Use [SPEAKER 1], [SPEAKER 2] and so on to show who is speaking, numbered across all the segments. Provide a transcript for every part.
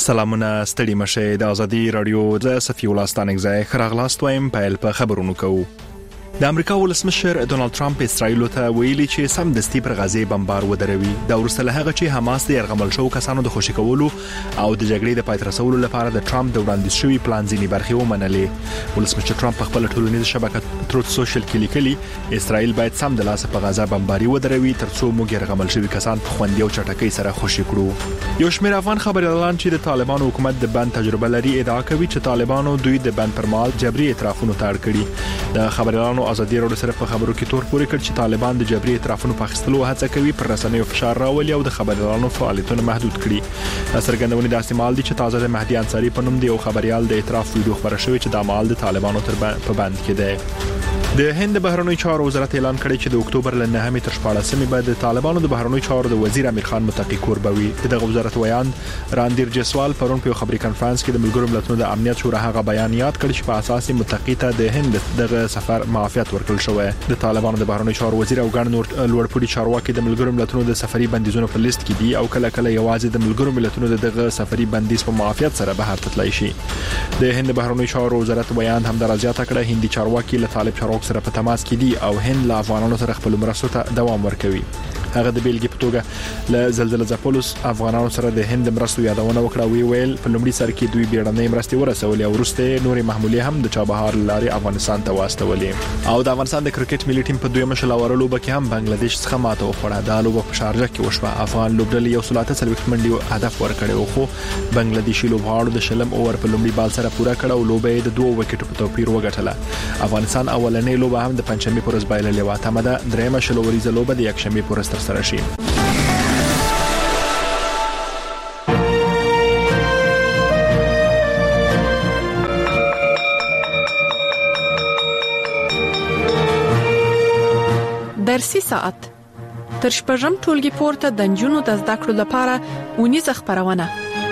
[SPEAKER 1] سلامونه ستړي مشه د ازادي رادیو د صفي ولستانک ځای خراغلاست وایم په خبرونو کوو. د امریکا ولسمشر ډونالد ترامپ اسرائیل ته ویلي چې سم دستي پر غزه بمبار ودروي. دا ورسته له هغه چې حماس د يرغمل شو کسانو د خوشی کولو او د جګړې د پای ته رسولو لپاره د ترامپ د وړاندیز شوی پلان ځینی برخې ومنلې. ولسمشر ترامپ خپل ټولنیزه شبکه تروت سوشل کې لیکلي اسرائیل باید سم د لاس په غزه بمباري ودروي ترڅو موږ يرغمل شوی کسان په خوندي او چټکۍ سره خوشی کړو. یو شمېر افغان خبريالان چې د طالبانو حکومت د بند تجربه لري ادعا کوي چې طالبانو دوی د بند پر مهال جبري اعترافونو ته اړ کړي. د خبريالانو ازادي راډیو سره په خبرو کې تور پورې کړ چې طالبان د جبري اعترافونو په اخیستلو هڅه کوي پر رسنیو فشار راولي او د خبريالانو فعالیتونه محدود کړي. څرګندونې د احتمال دي چې تازه د مهدي انصاری په نوم دی او خبريال د اعتراف ویډیو خبره شوې چې د عمل د طالبانو په بند کې ده. د هند بهرنوي چارو وزارت اعلان کړی چې د اکتوبر ل 9 تر 14 بعد د طالبانو د بهرنوي چارو د وزیر امیر خان متقی کوربوي. د وزارت ویان راندیر جسوال پرون په خبري کانفرنس کې د ملګرو ملتونو د امنیت شورا هغه بیان یاد کړ چې په اساس متقی ته د هند د سفر معافیت ورکړل شوی. د طالبانو د بهرنوي چارو وزیر او ګڼ نور لوړپوړي چارواکي د ملګرو ملتونو د سفري بندیزونو په لیست کې دي او کله کله یوازې د ملګرو ملتونو دغه سفري بندیز په معافیت سره بهر تللی شي. د هند بهرنوي چارو وزارت بیان هم درازیات کړه هندي چارواکي له طالب چارواکو سره په تماس کې دي او هند له افغانانو سره خپل مرستو ته دوام ورکوي. هغه د بیلګې په توګه له زلزلې ځپلوس افغانانو سره د هند مرستو یادونه وکړه. ویل په لومړي سر کې دوی بیړنۍ مرستې ورسولې او وروسته نوري محمولي هم د چابهار لارې افغانستان ته واستولې. او د افغانستان د کرکټ ملي ټیم په دویمه شلاورلو لوبه کې هم بنگلاديش څخه ماته وخوړه. دا لوبه په شارجه کې وشوه. افغان لوبډلې 130 منډي هدف ورکړی خو بنگلاديشي لوبغاړو د شلم اوور په لومړي بال سره پوره کړه او لوبه د 2 وکټو په توپیر وګټله. افغانستان اولنۍ لوبه هم د پنځمې پورز بایللې و. تمه ده درېمه شلوریزه لوبه د یکشنبه پورز تر سره شي.
[SPEAKER 2] درسي ساعت تر شپږم ټولګي پورته د نجونو د زده کړو لپاره اونیزه خبرونه.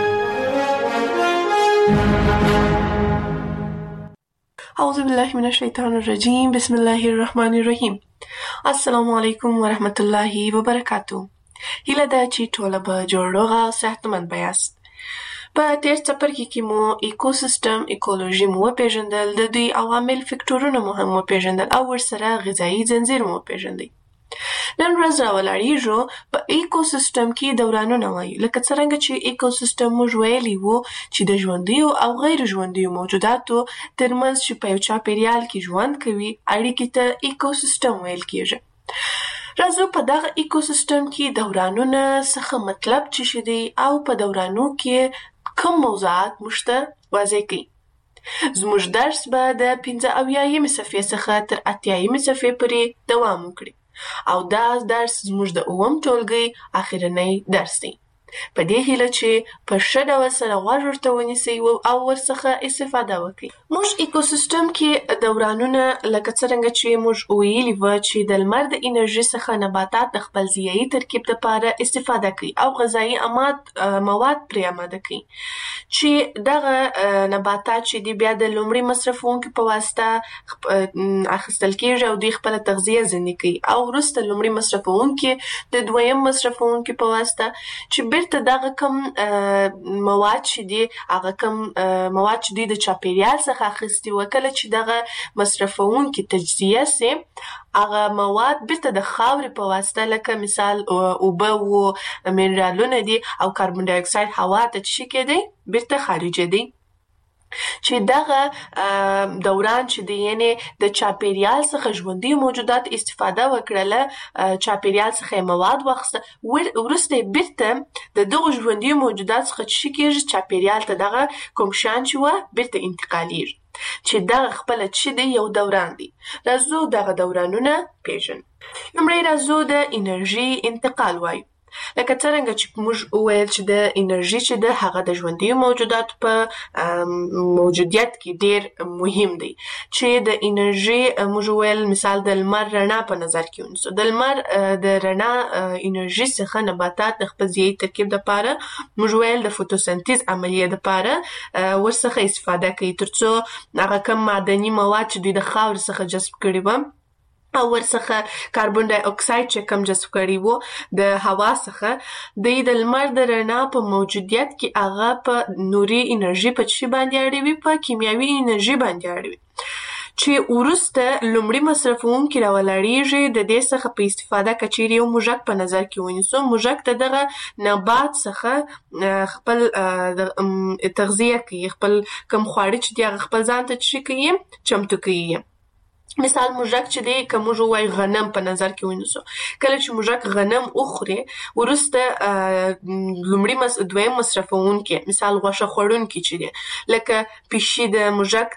[SPEAKER 3] اعوذ بالله من الشیطان الرجیم بسم الله الرحمن الرحیم. السلام علیکم ورحمت الله وبرکاتہ. هیله ده چې ټول به جوړ او صحتمند بیاست. په تیر څپرکي کې مو ایکوسیستم ایکولوژي مو پیژندل، د دوی عوامل فکټورونه مهم پیژندل او ورسره غذایی ځنځیر مو پیژندل. نن ورځ راولاړیږو په ایکوسیستم کې دورانونه وایو، لکه څنګه چې ایکوسیستم موږ ویلي وو چې د ژوندیو او غیر ژوندیو موجوداتو ترمنځ چې په یو چاپیریال کې ژوند کوي اړیکې ته ایکوسیستم ویل کېږي. راځو په دغه ایکوسیستم کې دورانونه څخه مطلب څه شي دی او په دورانو کې کوم موضوعات موږ ته واضح کړي. زموږ درس به د 85 صفحې څخه تر 80 صفحې پورې دوام وکړي او دا درس زموږ د اووم ټولګي اخرنی درس دی. په دې هیله چې په ښه ډول سره غوږ ورته ونیسئ او ورڅخه استفاده وکړئ. موږ ایکوسیستم کې دورانونه لکه څرنګه چې موږ ویلي وو چې د لمر د انرژي څخه نباتات د خپل ضیایي ترکیب لپاره استفاده کوي او غذایی مواد پرې آماده کوي چې دغه نباتات چې دی بیا د لومړي مصرفونکو په واسطه اخیستل کېږي او دوی خپل تغذیه ځنې کوي او وروسته لومړي مصرفونکو د دویم مصرفونکو په واسطه چې ته دغه کم مواد چې دي هغه کم مواد چې دي د چاپیریال څخه اخیستي وکړه چې دغه مصرفونکي تجزیه سي هغه مواد بیرته د خاورې په واسطه لکه مثال اوبه او منرالونه دي او کاربن ډای اکساید هوا ته چې کېدی بیرته خارجه دي چې دغه دوران چې دی یعنی د چاپیریال څخه ژوندي موجودات استفاده وکړله چاپیریال څخه مواد واخیسته وروسته بیرته د دغه ژوندي موجودات څخه چې کېږي چاپیریال ته دغه کوم شیان چې وه بیرته انتقالیږي چې دغه خپله چې دی یو دوران دی. راځو دغه دورانونه پیژنو. لومړی راځو د انرژي انتقال وایو. لکه څنګه چې موږ وویل چې د انرژي چې د هغه د ژوندي موجوداتو په موجودیت کې ډیر مهم دی چې د انرژي موږ وویل مثال د لمر رڼا په نظر کې ونیسو. د لمر د رڼا انرژي څخه نباتات د خپل ضیایي ترکیب لپاره موږ وویل د فوتوسنتیز عملیه لپاره ورڅخه استفاده کوي ترڅو هغه کم معدني مواد چې دوی د خاورې څخه جذب کړي وي او ورڅخه کاربن ډای اکساید چې کم جذب کړي وو د هوا څخه د لمر د رڼا په موجودیت کې هغه په نوري انرژي په چی باندې اړوي په کیمیاوي انرژي باندې اړوي چې ورسته لومړی مصرفونکي راولاړیږي د دې څخه په استفاده کچيري یو موږک په نظر کې ونیسو موږک ته دغه نبات څخه خپل تغذیه کوي خپل کم خواړه چې دی خپل ځان ته چی کوي چمتو کوي مثال موږک چې دی که موږ وای غنم په نظر کې ونیسو کله چې موږک غنم وخوري ورسته لومړی دویم مصرفونکي مثال غوښه خوړونکي چې دی لکه پیشي د موږک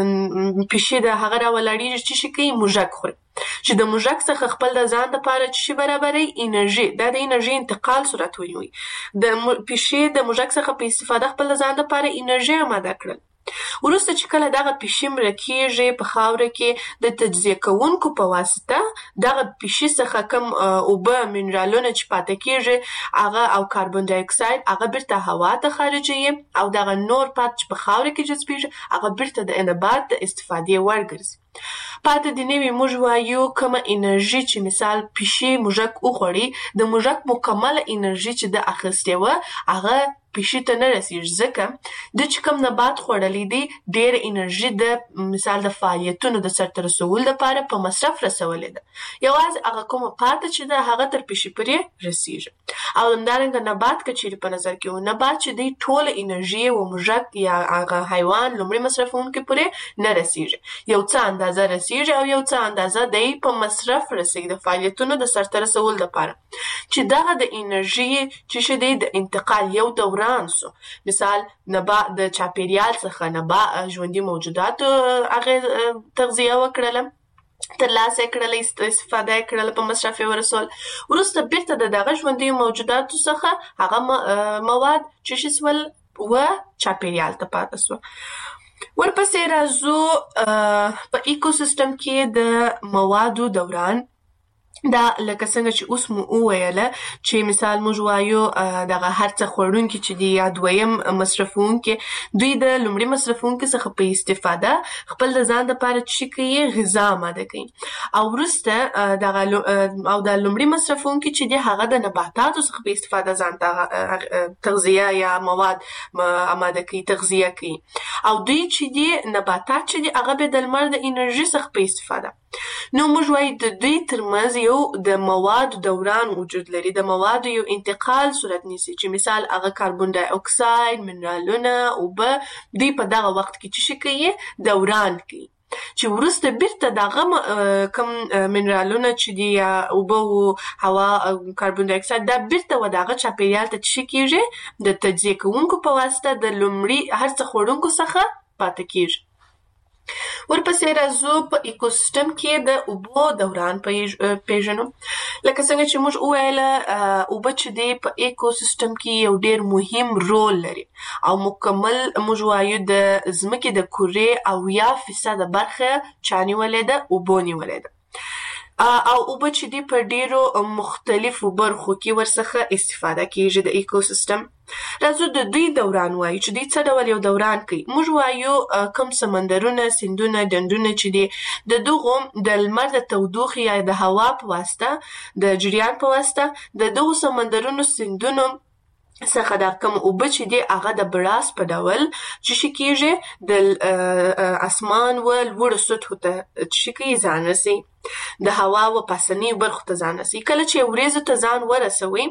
[SPEAKER 3] د پیشي د هغه راولاړیږي چې شي کوي موږک خوري چې د موږک څخه خپل د ځان لپاره چې برابرې انرژي د انرژي انتقال صورت ونیوي د پیشي د موږک څخه په استفاده خپل د ځان لپاره انرژي آماده کړل وروسته چې کله دغه پیشي مړه کیږي په خاوره کې د تجزیه کوونکو په واسطه دغه پیشي څخه کم اوبه منرالونه چې پاتې کیږي هغه او کاربن ډای اکساید هغه بیرته هوا ته خارجوي او دغه نور پات چې په خاوره کې جذبیږي هغه بیرته د نبات د استفادې وړ ګرځي پاتې د نوي موږ وایو کومه انرژي چې مثال پیشي موږک وخوړي د موږک مکمله انرژي چې د اخیستې وه هغه پیشي ته نه رسیږي ځکه د چې کوم نبات خوړلی دی ډېر انرژي د مثال د فعالیتونو د سرته رسولو لپاره په مصرف رسولې ده یوازې هغه کومه پاتې چې ده هغه تر پیشي پورې رسیږي او همدارنګه نبات که چیرې په نظر کې و نبات چې دی ټوله انرژي و موږک یا هغه حیوان لومړي مصرفونکي پورې نه رسیږي یو څه اندازه رسیږي او یو څه اندازه دی په مصرف رسیږي د فعالیتونو د سرته رسولو لپاره چې دغه د انرژي چې دی د انتقال یو دوره مثال نبات د چاپیریال څخه ژوندي موجوداتو هغه تغذیه وکړله ترلاسه کړله استفاده کړله په مصرف ورسول وروسته بیرته دغه ژوندي موجوداتو څخه هغه مواد چې سول و چاپیریال ته پاتې سو ورپسې راځو په ایکوسیستم کې د موادو دوران دا لکه څنګه چې اوس مو وویله چې مثال موږ وایو دغه هر څه خوړونکي چې دی یا دویم مصرفونکي دوی د لومړي مصرفونکي څخه په استفاده خپل د ځان لپاره چې کوي غذا آماده کوي او وروسته دغه او د لومړي مصرفونکي چې دی هغه د نباتاتو څخه په استفاده ځان ته تغذیه یا مواد آماده کوي تغذیه کوي او دوی چې دی نباتات چې دی هغه به د لمر د انرژي څخه په استفاده نو موږ وایو د دوی ترمنځ یو د موادو دوران وجود لري د موادو یو انتقال صورت نیسي چې مثال هغه کاربن ډای اکساید منرالونه اوبه دوی په دغه وخت کې چې کوي دوران کوي چې وروسته بیرته دغه کم منرالونه چې دی یا اوبه او هوا کاربن ډای اکساید دا بیرته و دغه چاپیریال ته چې کیږي د تجزیه کوونکو په واسطه د لومړي هر څه خوړونکو څخه پاتې کیږي ورپسې راځو په ایکوسیستم کې د اوبو دوران پیژنو لکه څنګه چې موږ وویله اوبه چې دی په ایکوسیستم کې یو ډېر مهم رول لري او مکمل موږ وایو د ځمکې د کورې 80% برخه چا نیولې ده اوبو نیولې ده او اوبه چې دی په ډیرو مختلفو برخو کې ورڅخه استفاده کیږي د ایکوسیستم راځو د دوی دوران وایو چې دوی څه ډول یو دوران کوي موږ وایو کم سمندرونه سیندونه ډنډونه چې دی د دغو د لمر د تودوخې یا د هوا په واسطه د جریان په واسطه د دغو سمندرونو سیندونو څخه د کوم اوبه چې دی هغه د براس په ډول چې کیږي د اسمان و لوړو سطحو ته چې کوي ځان رسي د هوا و پاسنی برخو ته ځان رسي کله چې وریځو ته ځان ورسوي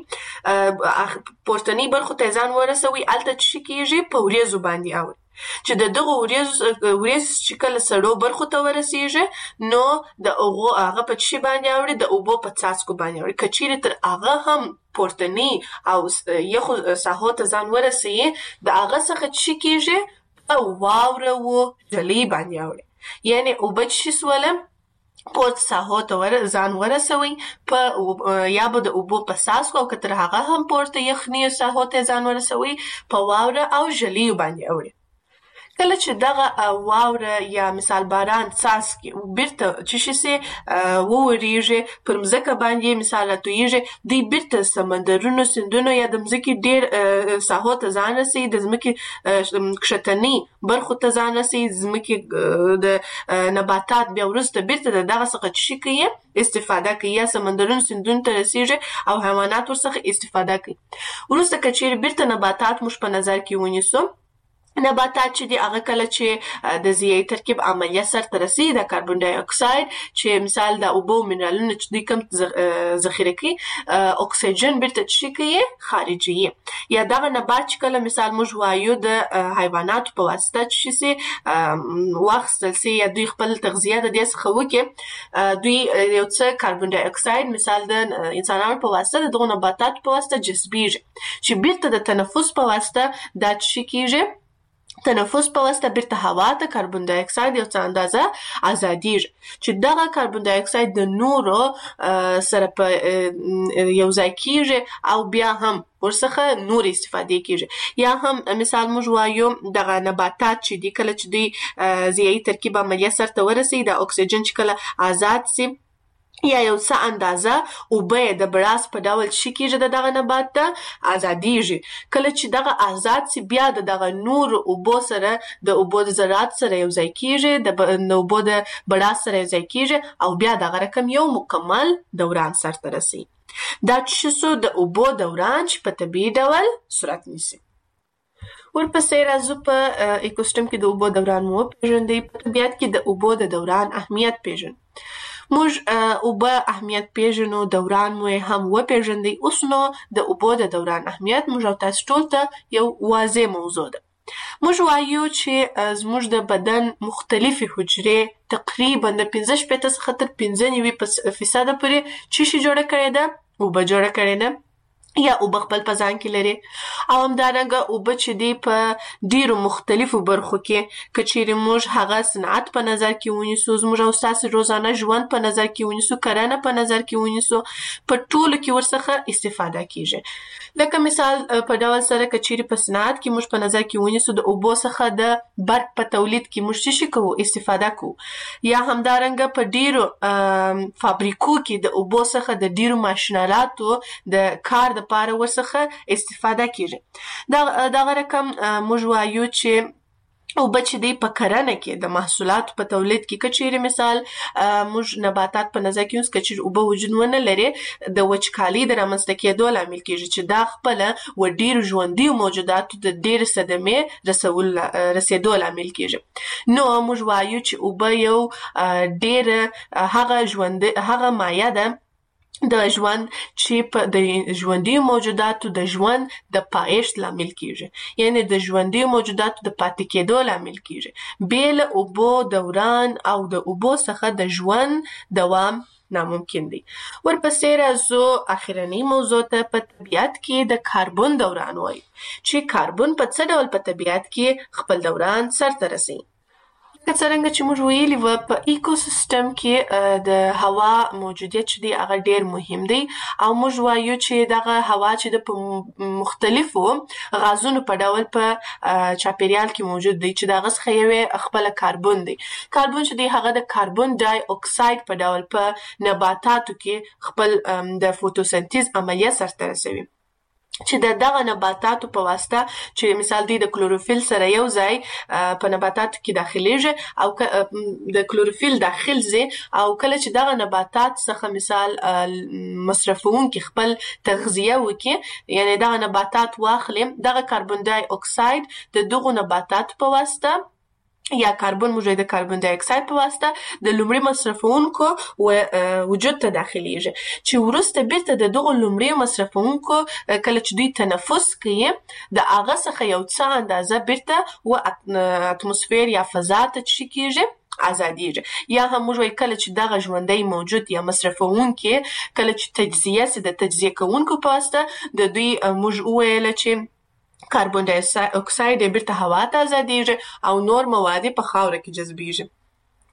[SPEAKER 3] پورتنی برخو ته ځان ورسوي الته چې کیږي په وریځو باندې اور چې دغه وریځ چې کله سړو برخو ته ورسیږي نو د هغه په چی باندې اوري د اوبو په څاڅکو باندې اوري کچېره تر هغه هم پورتنی او یخو ساحو ته ځان ورسي د هغه څخه چې کیږي په واوره و جلی باندې اوري یعنی اوبه چې سولم پورت ساحو ته ځان ورسوي په یا به د اوبو په څاڅکو او کتر هغه هم پورته یخني ساحو ته ځان ورسوي په واوره او جلی باندې اوري کله چې دغه واوره یا مثال باران څاڅکي بیرته چې شي ووريږي پر مځکه باندې مثال راتویږي دوی بیرته سمندرونو سیندونو یا د مځکې ډېر ساحو ته ځان رسي د ځمکې کښتني برخو ته ځان رسي ځمکې د نباتات بیا وروسته بیرته دغه څخه چې کوي استفاده کوي یا سمندرونو سیندونو ته رسیږي او حیوانات ورڅخه استفاده کوي وروسته که چیرې بیرته نباتات موږ په نظر کې ونیسو نباتات چې دی هغه کله چې د ضیاعي ترکیب عملیه سرته رسي د کاربن ډای اکساید چې مثال د اوبو منرالونو چې دوی کم ذخیره کوي اکسیجن بیرته چې کوي خارجي یا دغه نبات چې کله مثال موږ وایو د حیواناتو په واسطه چې سي واخیستل سي یا دوی خپل تغذیه د دې څخه وکړي دوی یو څه کاربن ډای اکساید مثال د انسانانو په واسطه دغه نباتاتو په واسطه جذبیږي چې بیرته د تنفس په واسطه دا چې کیږي تنفس په واسطه بیرته هوا ته کاربن ډای اکساید یو څه اندازه ازادیږي چې دغه کاربن ډای اکساید د نورو سره په یو ځای کیږي او بیا هم ورڅخه نور استفاده کیږي یا هم مثال موږ وایو دغه نباتات چې دی کله چې دی ضیاعي ترکیب عملیه سرته ورسي د اکسیجن چې کله آزاد سي یا یو څه اندازه اوبه د براس په ډول شي کېږي دغه نبات ته ازادیږي کله چې دغه آزاد سي بیا دغه نور اوبو سره د اوبو د ذرات سره یو ځای کېږي د اوبو د براس سره یو ځای کېږي او بیا دغه رقم یو مکمل دوران سرته رسي دا چې د اوبو دوران چې په طبیعي ډول صورت نیسي ورپسې راځو په ایکوسیستم کې د اوبو دوران مو پیژندئ په طبیعت کې د اوبو د دوران اهمیت پیژنو موږ اوبه اهمیت پیژنو دوران مو هم وپیژندئ اوس نو د اوبو د دوران اهمیت موږ او تاسو ټول ته یو واضح موضوع ده موږ وایو چې زموږ د بدن مختلفې حجرې تقریبا د 15 څخه تر 95% پورې چې جوړه کړې ده اوبه جوړه کړې ده یا اوبه خپل په ځان کې لري او همدارنګه اوبه چې دی په ډیرو مختلفو برخو کې که چیرې موږ هغه صنعت په نظر کې ونیسو زموږ او ستاسو روزانه ژوند په نظر کې ونیسو کرنه په نظر کې ونیسو په ټولو کې ورڅخه استفاده کیږي لکه مثال په ډول سره که چیرې په صنعت کې موږ په نظر کې ونیسو د اوبو څخه د برق په تولید کې موږ څه کوو استفاده کوو یا همدارنګه په ډیرو فابریکو کې د اوبو څخه د ډیرو ماشینالاتو د کار لپاره ورڅخه استفاده کیږي دا رقم موږ وایو چې اوبه چې دی په کرنه کې د محصولاتو په تولید کې کچېرې مثال موږ نباتات په نظر کې اوس کچېرې اوبه وجود ونه لري د وچکالي د رامنځته کېدو لامل کېږي چې دا خپله و ډېرو ژوندیو موجوداتو د ډېرې صدمې رسېدو لامل کېږي نو موږ وایو چې اوبه یو ډېره هغه مایه ده د ژوند چې په د ژوندیو موجوداتو د ژوند د پایښت لامل کیږي یعنی د ژوندیو موجوداتو د پاتې کېدو لامل کیږي بېل اوبو دوران او د اوبو څخه د ژوند دوام ناممکن دی ورپسې راځو اخرنۍ موضوع ته په طبیعت کې د کاربن دوران وایي چې کاربن په څه ډول په طبیعت کې خپل دوران سرته رسوي که څرنګه چې موږ ویلي وو په ایکوسیستم کې د هوا موجودیت چې دی هغه ډیر مهم دی او موږ وایو چې دغه هوا چې د مختلفو غازونو په ډول په چاپیریال کې موجود دی چې دغه څخه یو خپل کاربن دی کاربن چې دی هغه د کاربن ډای اکساید په ډول په نباتاتو کې خپل د فوتوسنتیز عملیه سرته رسوي چې دغه نباتاتو په واسطه چې مثال دی د کلوروفیل سره یو ځای په نباتاتو کې داخليږي او د کلوروفیل داخل زی او کله چې دغه نباتات څخه مثال مصرفون کې خپل تغذیه وکي یعنی دغه نباتات واخلي دغه کاربن ډای اکساید د دغه نباتات په واسطه یا کاربن موجود د کاربن ډای اکساید په واسطه د لومړي مصرفونکو وجود ته داخليږي چې ورسته بیرته د دغه لومړي مصرفونکو کله چې دوی تنفس کوي د هغه څخه یو څه اندازه بیرته و اتموسفیر یا فضا ته کیږي ازادیږي یا هم موږ کله چې دغه ژوندۍ موجود یا مصرفونکي کله چې تجزیه سي د تجزیه کوونکو په واسطه د دوی موږ ویل چې کاربن ډای اکساید بیرته هوا ته ازادیږي او نور مواد په خاوره کې جذبیږي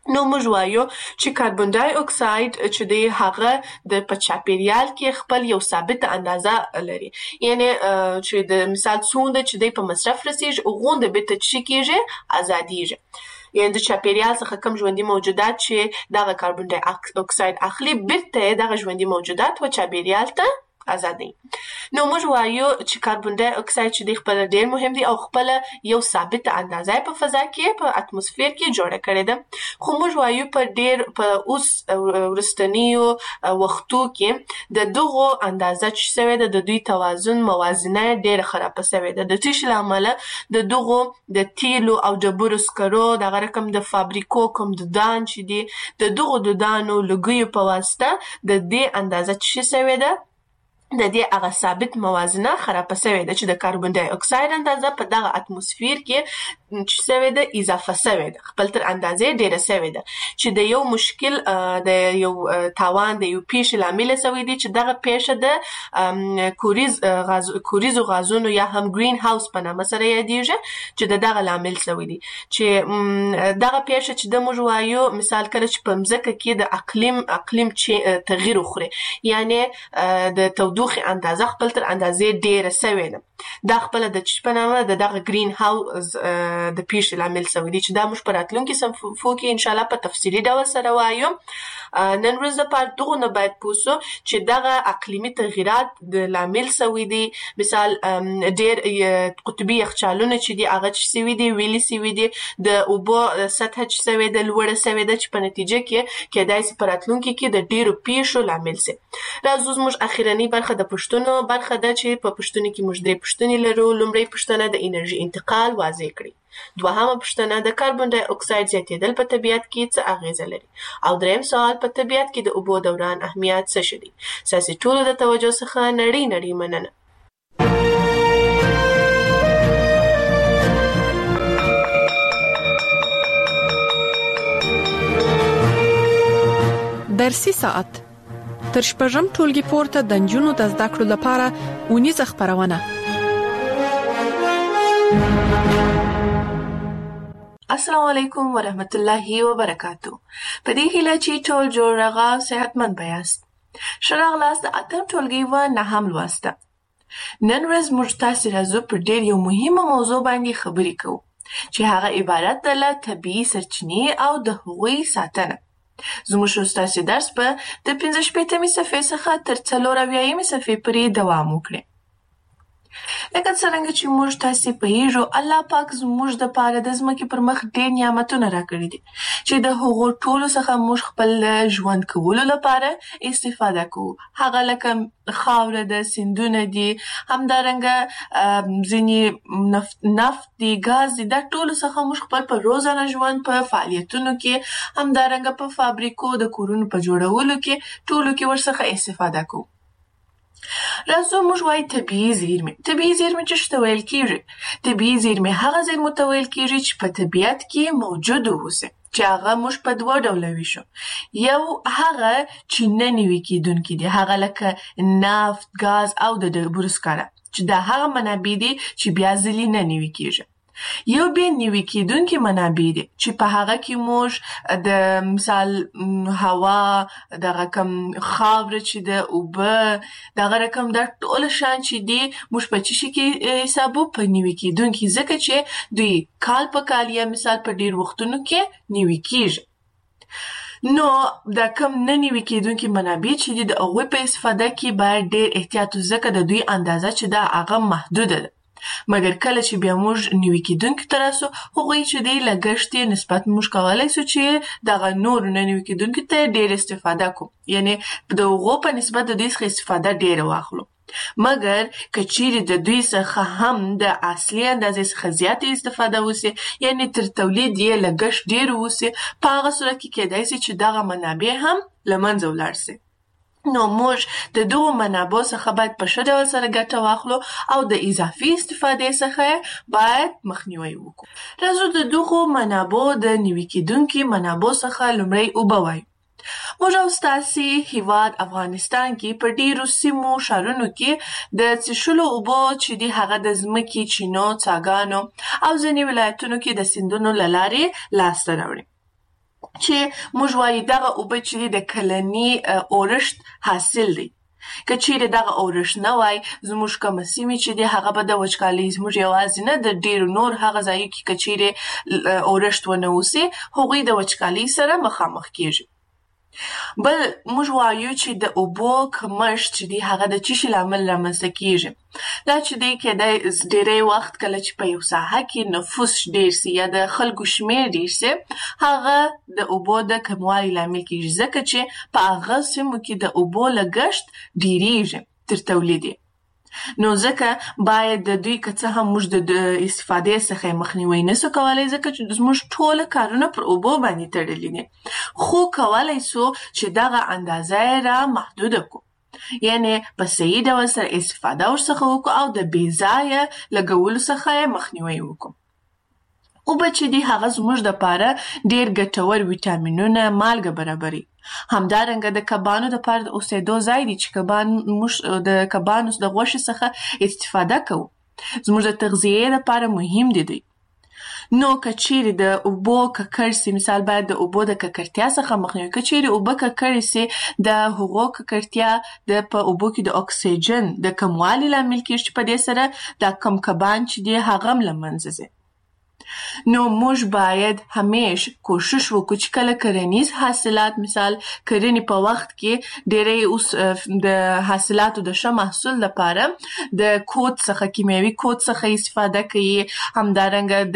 [SPEAKER 3] نو موږ وایو چې کاربن ډای اکساید چې دی هغه د په چاپیریال کې خپل یو ثابت اندازه لري، یعنی چې د مثال څومره چې دی په مصرف رسیږي غونډه به ته کېږي ازاديږي، یعنی د چاپیریال څخه کم ژوندي موجودات چې دغه کاربن ډای اکساید اخلي بیرته دغه ژوندي موجودات و چاپیریال ته ازادي. نو موږ وایو چې کاربن ډای اکساید چې دی خپل ډیر مهم دی او خپل یو ثابت اندازه په فضا کې په اتموسفیر کې جوړه کړې ده، خو موږ وایو په اوس ورستنیو وختو کې د دغه اندازه چې سوي ده د دوی توازن موازنه ډیر خراب سوي ده، د تیش لامل د دغه د تیلو او ډبرو سکرو دغه رقم د فابریکو کوم د دان چې دی د دغه دانو لګیو په واسطه د دې اندازه چې سوي ده د دې هغه ثابت موازنه خراب شوې ده چې د کاربن ډای اکساید اندازه په دغه اتموسفیر کې چې شوې ده اضافه شوې ده، خپل تر اندازې ډیره شوې ده چې د یو مشکل د یو تاوان د یو پیښې لامل شوې دي چې دغه پیښه د کوریزو غازونو یا هم گرین هاوس په نامه سره یادېږي چې دغه لامل شوې دي چې دغه پیښه چې د موږ وایو مثال کله چې په مځکه کې د اقلیم تغییر وخوري، یعنی د تودوخې اندازه خپل تر اندازې ډیره شوې ده، دا خپل د چشپنامه دغه گرین هاوس د پیښې لامل شوی دی چې دا موږ په راتلونکي صفحو کې ان شاء الله په تفصیلي ډول سره وایو. نن ورځ لپاره دغه نه باید پوسو چې دغه اقلیمي تغیرات د لامل شوی دی، مثال ډیر قطبي یخچالونه چې دی هغه چې سوي دي ویلي سوي دي د اوبو سطح چې سوي ده لوړه سوي ده چې په نتیجه کې کېدای شي په راتلونکي کې د ډیرو پیښو لامل شي. راځو زموږ اخیرنۍ برخه د پښتنو برخه ده چې په پښتنو کې موږ درې پښتنې لرو. لومړی پښتنه د انرژي انتقال واضح کړي، دوهمه پښتنه د کاربن ډای اکساید زیاتېدل په طبیعت کې څه اغیزه لري، او دریم سوال په طبیعت کې د اوبو دوران اهمیت څه شي دي. ساسي ټولو د توجه څخه نړۍ مننه.
[SPEAKER 2] درسي ساعت تر شپږم ټولګي پورته د نجونو د زده کړو لپاره اونیزه خبرونه.
[SPEAKER 3] السلام علیکم ورحمت الله وبرکاتو. په دې هیله چې ټول جوړ راغا صحتمند بیاست. شراغلاست د اتم ټولګي و نهم لوسته. نن ورځ موږ تاسو راځو پر ډېر یو مهمه موضوع باندې خبرې کوو چې هغه عبارت ده له طبیعي سرچینې او د هغوی ساتنه. زموږ ستاسو درس په د 15 صفحې څخه تر 40 صفحې پورې دوام وکړي. لکه څنګه چې موږ تاسو په هیرو الله پاک زموږ د پاره د ځمکې پر مخ ډېر نعمتونه راکړي دي چې د هغو ټولو څخه موږ خپل ژوند کولو لپاره استفاده کوو. هغه لکه خاوره د سیندونه دي، همدارنګه ځینې نفت دي، ګاز دي، دا ټولو څخه موږ خپل په روزانه ژوند په فعالیتونو کې، همدارنګه په فابریکو د کورونو په جوړولو کې ټولو کې ورڅخه استفاده کوو. راځو موږ وایو طبیعي زیرمې. طبیعي زیرمې چې څه ته ویل کېږي؟ طبیعي زیرمې هغه زیرمو ته ویل کېږي چې په طبیعت کې موجود اوسي، چې هغه موږ په دوه ډوله ویشو. یو هغه چې نه نوي کېدونکي دي، هغه لکه نفت، ګاز او د ډبرو سکاره، چې دا هغه منابع دي چې بیا ځلې نه نوي کېږي. یو بیا نوي کېدونکي منابع دي چې په هغه کې موږ د مثال هوا، دغه کم خاوره چې د اوبه، دغه رقم دا ټول شان چې دي موږ په چی کې حسابو په نوي کېدونکي، ځکه چې دوی کال په کال یا مثال په ډیر وختونو کې نوي کېږي. نو دا کم نه نوي کېدونکي منابع چې دي د هغوی په استفاده کې باید ډیر احتیاط وکړو، ځکه د دوی اندازه چې دا هغه محدوده ده. مګر کله چې بیا موږ نوي کېدونکي ته راسو، هغوی چې دی لګښت یې نسبت موږ کولی سو چې دغه نورو نه نوي کېدونکي ته ډېر استفاده کوو، یعنی د هغو په نسبت د دوی څخه استفاده ډېره واخلو. مګر که چیرې د دوی څخه هم د اصلي اندازې څخه زیاته استفاده وسي، یعنی تر تولید یې لګښت ډېر وسي، په هغه صورت کې کېدای سي چې دغه منابع هم له منځه ولاړ سي. نو موږ د دغو منابعو څخه باید په ښه ډول سره ګټه واخلو او د اضافي استفادې څخه باید مخنیوی وکړو. راځو د دغو منابعو د نوي کېدونکي منابعو څخه لومړی اوبه وایو. موږ او ستاسې هیواد افغانستان کې په ډیرو سیمو ښارونو کې د څښلو اوبو چې دي هغه د ځمکې، چینو، څاګانو او ځینې ولایتونو کې د سیندونو له لارې لاسته راوړي. چې موږ وایو دغه اوبه چې د کلني اورښت حاصل دی. که چیرې دغه اورښت نه وای زموږ کومه سیمې چې دی هغه به د وچکالۍ زموږ یوازې نه د ډېرو نور هغه ځایو کې که چیرې اورښت ونه اوسي هغوی د وچکالۍ سره مخامخ کیږي. بل موږ وایو چې د اوبو کمښت چې دی هغه د څه شي لامل رامنځته کیږي. دا چې دی کېدای ډېری وخت کله چې په یو ساحه کې نفوس ډېر سي یا د خلکو شمېر ډېر سي هغه د اوبو د کموالي لامل کیږي ځکه چې په هغه سیمو کې د اوبو لګښت ډېریږي تر تولیدي. نو ځکه باید د دوی که څه هم موږ د استفادې څخه مخنیوی نسو کولی ځکه چې زموږ ټوله کارونه پر اوبو باندې تړلي دي خو کولی سو چې دغه اندازه یې را محدوده کړو یعنی په صحیح ډول سره استفاده ورڅخه وکړو او د بې ځایه لګولو څخه یې مخنیوی وکړو. اوبه چې دي هغه زموږ دپاره ډېر ګټور ویټامینونه مالګه برابري. همدارنګه د کبانو دپاره د اوسېدو ځای دی چې موږ د کبانو د غوښې څخه استفاده کوو زموږ د تغذیې دپاره مهم دي دوی. نو که چیرې د اوبو ککړ سي مثال باید د اوبو د ککړتیا څخه مخنیوی که چیرې اوبه ککړې سي د هغو ککړتیا په اوبو کې د اکسیجن د کموالي لامل کیږي چې په دې سره دا کم کبان چې دي هغه هم له منځه ځي. نو موږ باید همیش کوشش وکړو چې کله کرنیز حاصلات مثال کرنې په وخت کې ډېری اوس د حاصلاتو د ښه محصول لپاره د کود څخه کیمیاوي کود څخه استفاده کوي همدارنګه د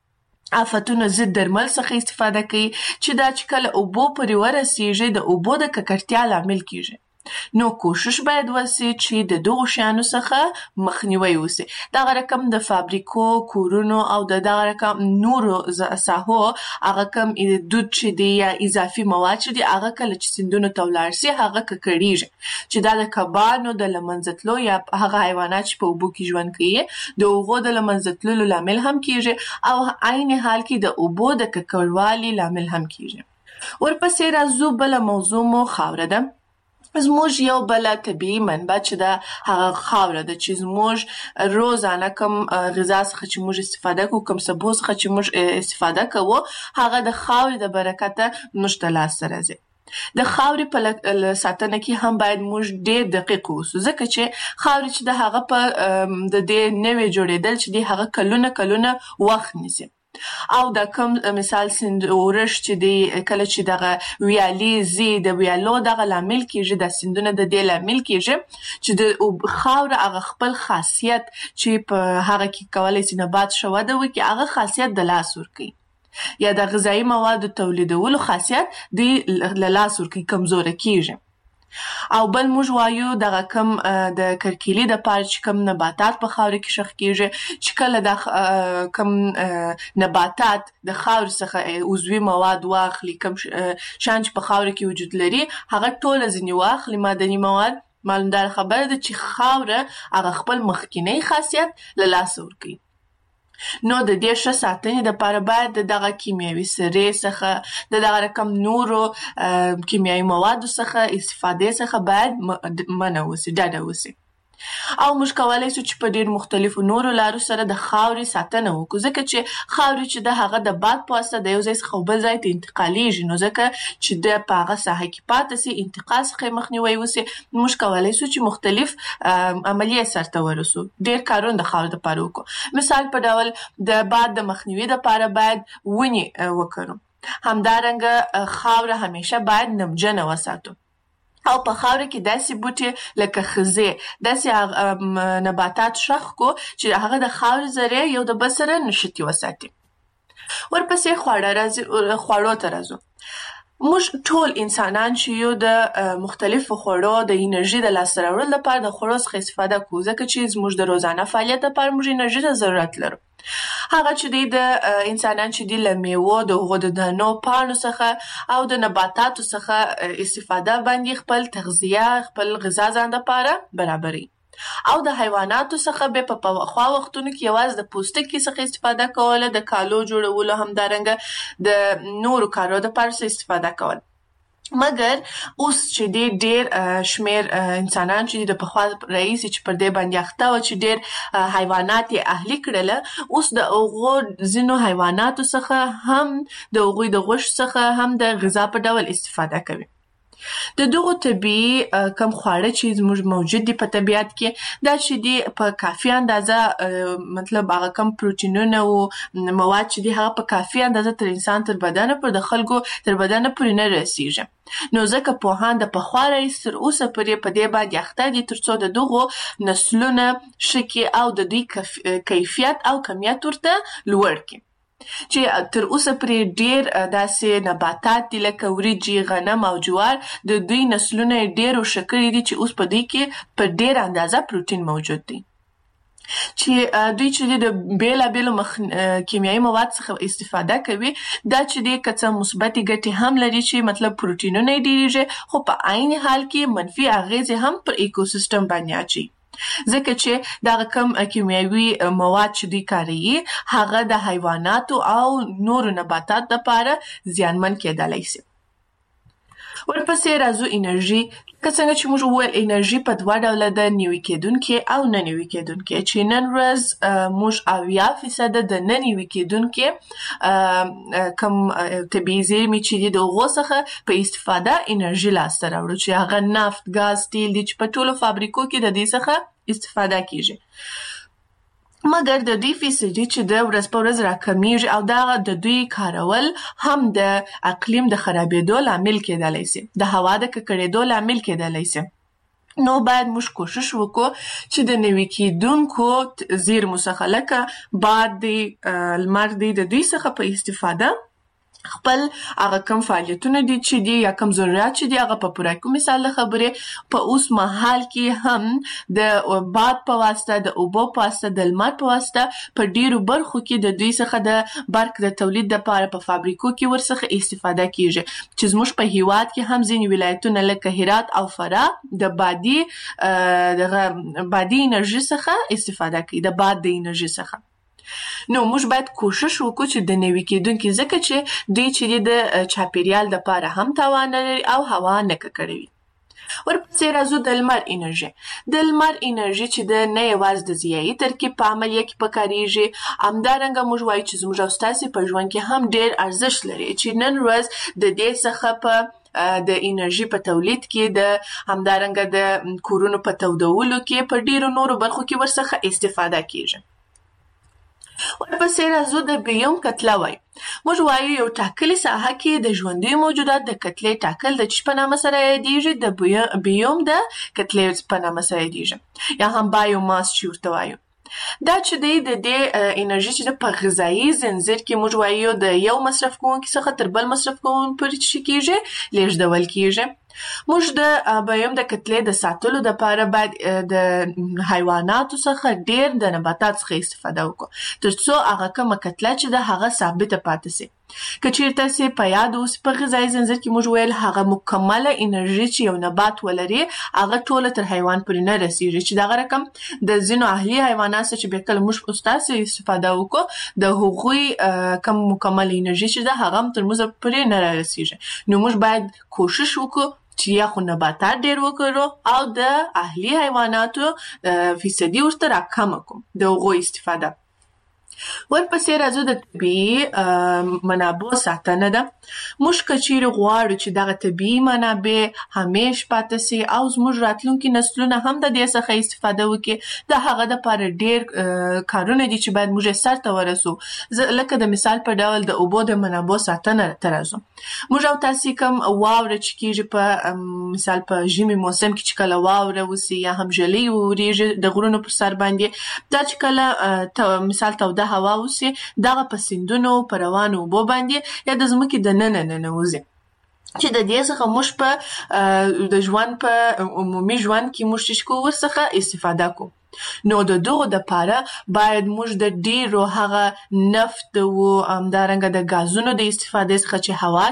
[SPEAKER 3] آفتونو ضد درمل څخه استفاده کوي چې دا چې کله اوبو پورې ورسیږي د اوبو د ککړتیا لامل کیږي. نو کوشش باید وسي چې د دغو شیانو څخه مخنیوی وسي. دغه رقم د فابریکو کورونو او دغه رقم نورو ساحو هغه کم دود چې دی یا اضافي مواد چې دی هغه کله چې سیندونو ته ولاړ سي هغه ککړیږي چې دا د کبانو د له منځه تلو یا هغه حیوانات چې په اوبو کې ژوند کوي د هغو د له منځه تللو لامل هم کیږي او عین حال کې د اوبو د ککړوالي لامل هم کیږي. ورپسې راځو بله موضوع مو خاوره ده. زموږ یو بله طبیعي منبع چې ده هغه خاوره ده چې زموږ روزانه کم غذا څخه چې موږ استفاده کوو کم سبو څخه چې موږ استفاده کوو هغه د خاورې د برکته موږ ته لاسته راځي. د خاورې په ساتنه کې هم باید موږ ډېر دقیق اوسو ځکه چې خاورې چې ده هغه په د دې نوې جوړېدل چې دي هغه کلونه وخت نیسي او دا کوم مثال سیند اورښت چې دی کله چې دغه ویالې ځي د ویالو دغه لامل کیږي د سیندونه د دې لامل کیږي چې د خاوره هغه خپل خاصیت چې په هغه کې کولی سي نبات ښه وده وکړي هغه خاصیت د لاس ورکوي یا د غذایي موادو تولیدولو خاصیت د له لاس ورکوي کمزوره کیږي. او بل موږ وایو دغه کم د کرکیلي د پاره چې کم نباتات په خاوره کې شخ کیږي چې کله د کم نباتات د خاورې څخه عضوي مواد واخلي کم شان چې په خاوره کې وجود لري هغه ټوله ځینې واخلي معدني مواد معلومدار خبره ده چې خاوره هغه خپل مخکینی خاصیت له لاسه ورکوي. نو د دې ښه ساتنې دپاره باید د دغه کیمیاوي سرې څخه د دغه رقم نورو کیمیاوي موادو څخه استفادې څخه باید منع وسي ډډه وسي. او موږ کولی سو چې په ډېر مختلفو نورو لارو سره د خاورې ساتنه وکړو ځکه چې خاورې چې د هغه د باد په واسطه د یو ځای څخه بل ځای ته انتقالیږي نو ځکه چې د په هغه ساحه کې پاته سي انتقال څخه یې مخنیوی وسي موږ کولی سو چې مختلف عملیې سرته ورسو ډېر کارونه د خاورې دپاره وکړو. مثال په ډول د باد د مخنیوي دپاره باید ونې وکرو. همدارنګه خاوره همیشه باید نمجنه وساتو او په خاوره کې داسې بوټي لکه خزې داسې نباتات شخ کو چې هغه د خاورې ذرې یو د بل سره نښتي وساتي. ورپسې خوړو ته راځو. موږ ټول انسانان چې یو د مختلفو خوړو د انرژي د لاسته راوړلو لپاره د خوړو څخه استفاده کوو ځکه چې زموږ د روزانه فعالیت لپاره موږ انرژي ته ضرورت لرو. هغه چې دی د انسانان چې دی له میوو د هغو د دانو پاڼو څخه او د نباتاتو څخه استفاده باندې خپل تغذیه خپل غذا ځان دپاره برابروي او د حیواناتو څخه به په پخوا وختونو کې یوازې د پوستکي څخه استفاده کوله د کالو جوړولو همدارنګه د نورو کارو دپاره استفاده کول. مګر اوس چې ډېر شمیر انسانان چې د پخوا رئیس چې پر دې باندې اخته و چې ډېر حیوانات یې اهلي کړل، اوس د هغو ځینو حیواناتو څخه هم د هغوی د غوښې څخه هم د غذا په ډول استفاده کوي. د دغو طبیعي کم خواړه چې زموږ موجود دي په طبیعت کې، دا چې دي په کافي اندازه مطلب هغه کم پروټینونه او مواد چې دي هغه په کافي اندازه تر انسان تر بدنه پر د خلکو تر بدنه پورې نه رسیږي. نو ځکه پوهان د پخوا رئیس تر اوسه پورې په دې باندې اخته دي ترڅو د دغو نسلونه ښه کړي او د دوی کیفیت او کمیت ورته لوړ کړي. چې تر اوسه پرې ډېر داسې نباتات دي لکه وریجې، غنم او جوار، د دوی نسلونه یې ډېر ښه کړي دي چې اوس په دوی کې په ډېر اندازه پروټین موجود دی. چې دوی چې د بیلابیلو کیمیاوي مواد څخه استفاده کوي، دا چې د که څه مثبتې ګټې هم لري چې مطلب پروټینونه یې ډېرېږي، خو په عین حال کې منفي اغېزې هم پر ایکوسیستم باندې اچي. ځکه چې دغه کم کیمیاوي مواد چې دوی کاروي هغه د حیواناتو او نورو نباتاتو لپاره زیانمن کېدلی شي. ورپسې راځو انرژي. که څنګه چې موږ وویل انرژي په دوه ډوله ده، نوي کېدونکې او نه نوي کېدونکې، چې نن ورځ موږ 80% د نه نوي کېدونکې کم طبیعي زیرمې چې دي د هغو څخه په استفاده انرژي لاسته راوړو، چې هغه نفت، ګاز، تیل دي چې په ټولو فابریکو کې د دې څخه استفاده کیږي. مګر د دوی فیصدي چې د ورځ په ورځ راکمیږي او دا د دوی کارول هم د اقلیم د خرابېدو لامل کېدلی شي، د هوا د ککړېدو لامل کېدلی شي. نو باید موږ کوشش وکړو چې د نوي کېدونکو زیرمو څخه لکه باد دی، لمر دی، د دوی څخه په استفاده خپل هغه کم فعالیتونه دي چې دي یا کم ضرورت چې دي هغه په پوره کوي. مثال د خبرې په اوس مهال کې هم د باد په واسطه، د اوبو په واسطه، د لمر په واسطه په ډیرو برخو کې د دوی څخه د برق د تولید لپاره په فابریکو کې ورڅخه استفاده کیږي، چې زموږ په هیواد کې هم ځینې ولایتونه لکه هرات او فراه د بادي انرژي څخه استفاده کوي، د باد د انرژي څخه. نو موږ باید کوشش وکړو چې د نوي کېدونکي، ځکه چې دوی چې د چاپیریال لپاره هم تاوان نه لري او هوا نه ککړوي. ورپسې راځو د لمر انرژي. د لمر انرژي چې د نه یوازې د ضیایي ترکیب په عملیه کې پکارېږي، همدارنګه موږ وایو چې زموږ او ستاسې په ژوند کې هم ډېر ارزښت لري، چې نن ورځ د دې څخه په د انرژي په تولید کې، د همدارنګه د کورونو په تودولو کې، په ډېرو نورو برخو کې ورڅخه استفاده کیږي. ورپسې راځو د بیوم کتله وایو. موږ وایو یو ټاکلې ساحه کې د ژوندیو موجودات د کتلې ټاکل د چی په نامه سره یادیږي؟ د بیوم د کتلې په نامه سره یادیږي، یا هم بایوماس چې ورته وایو. دا چې د دې انرژي چې په غذایي زنځیر کې موږ وایو د یو مصرف کوونکي څخه تر بل مصرف کوونکي پورې کېږي، لیږدول کېږي. موږ د بیوم د کتلې د ساتلو لپاره باید د حیواناتو څخه ډېر د نباتات څخه استفاده وکړو، ترڅو هغه کومه کتله چې د هغه ثابته پاتې شي. که چیرته سي په یاد اوس په غذایي زنځیر کې موږ ویل هغه مکمله انرژي چې یو نبات ولري هغه ټوله تر حیوان پورې نه رسیږي، چې دغه رقم د ځینو اهلي حیوانات چې به کله موږ استاسې استفاده وکړو د هغوی کم مکمله انرژي چې ده هغه تر موږ پورې نه رسیږي. نو موږ باید کوشش وکړو چې یا خو نباتات ډېر وکړو او د اهلي حیواناتو فیصدي ورته راکمه کړو د هغوی استفاده. ورپسې راځو د طبیعي منابعو ساتنه ده. موږ که چیرې غواړو چې دغه طبیعي منابع همیش پاتې سي او زموږ راتلونکي نسلونه هم د دې څخه استفاده وکړي، د هغه دپاره ډېر کارونه دي چې باید موږ سرته ورسو. لکه د مثال په ډول د اوبو د منابعو ساتنه ته راځو. موږ او تاسې کوم واوره چې کېږي په مثال په ژمي موسم کې چې کله واوره وسي یا هم ژلۍ وورېږي د غرونو پر سر باندې، دا چې کله مثال توده هوا وسي دغه په سیندونو په روانو اوبو باندې یا د ځمکې د ننوځي، چې د دې څخه موږ په د ژوند په عمومي ژوند کې موږ چې کوو ورڅخه استفاده کوو. نو د دغه د پاره باید موږ د ډیرو هغه نفت او همدارنګه د غازونو د استفادې څخه چې هوا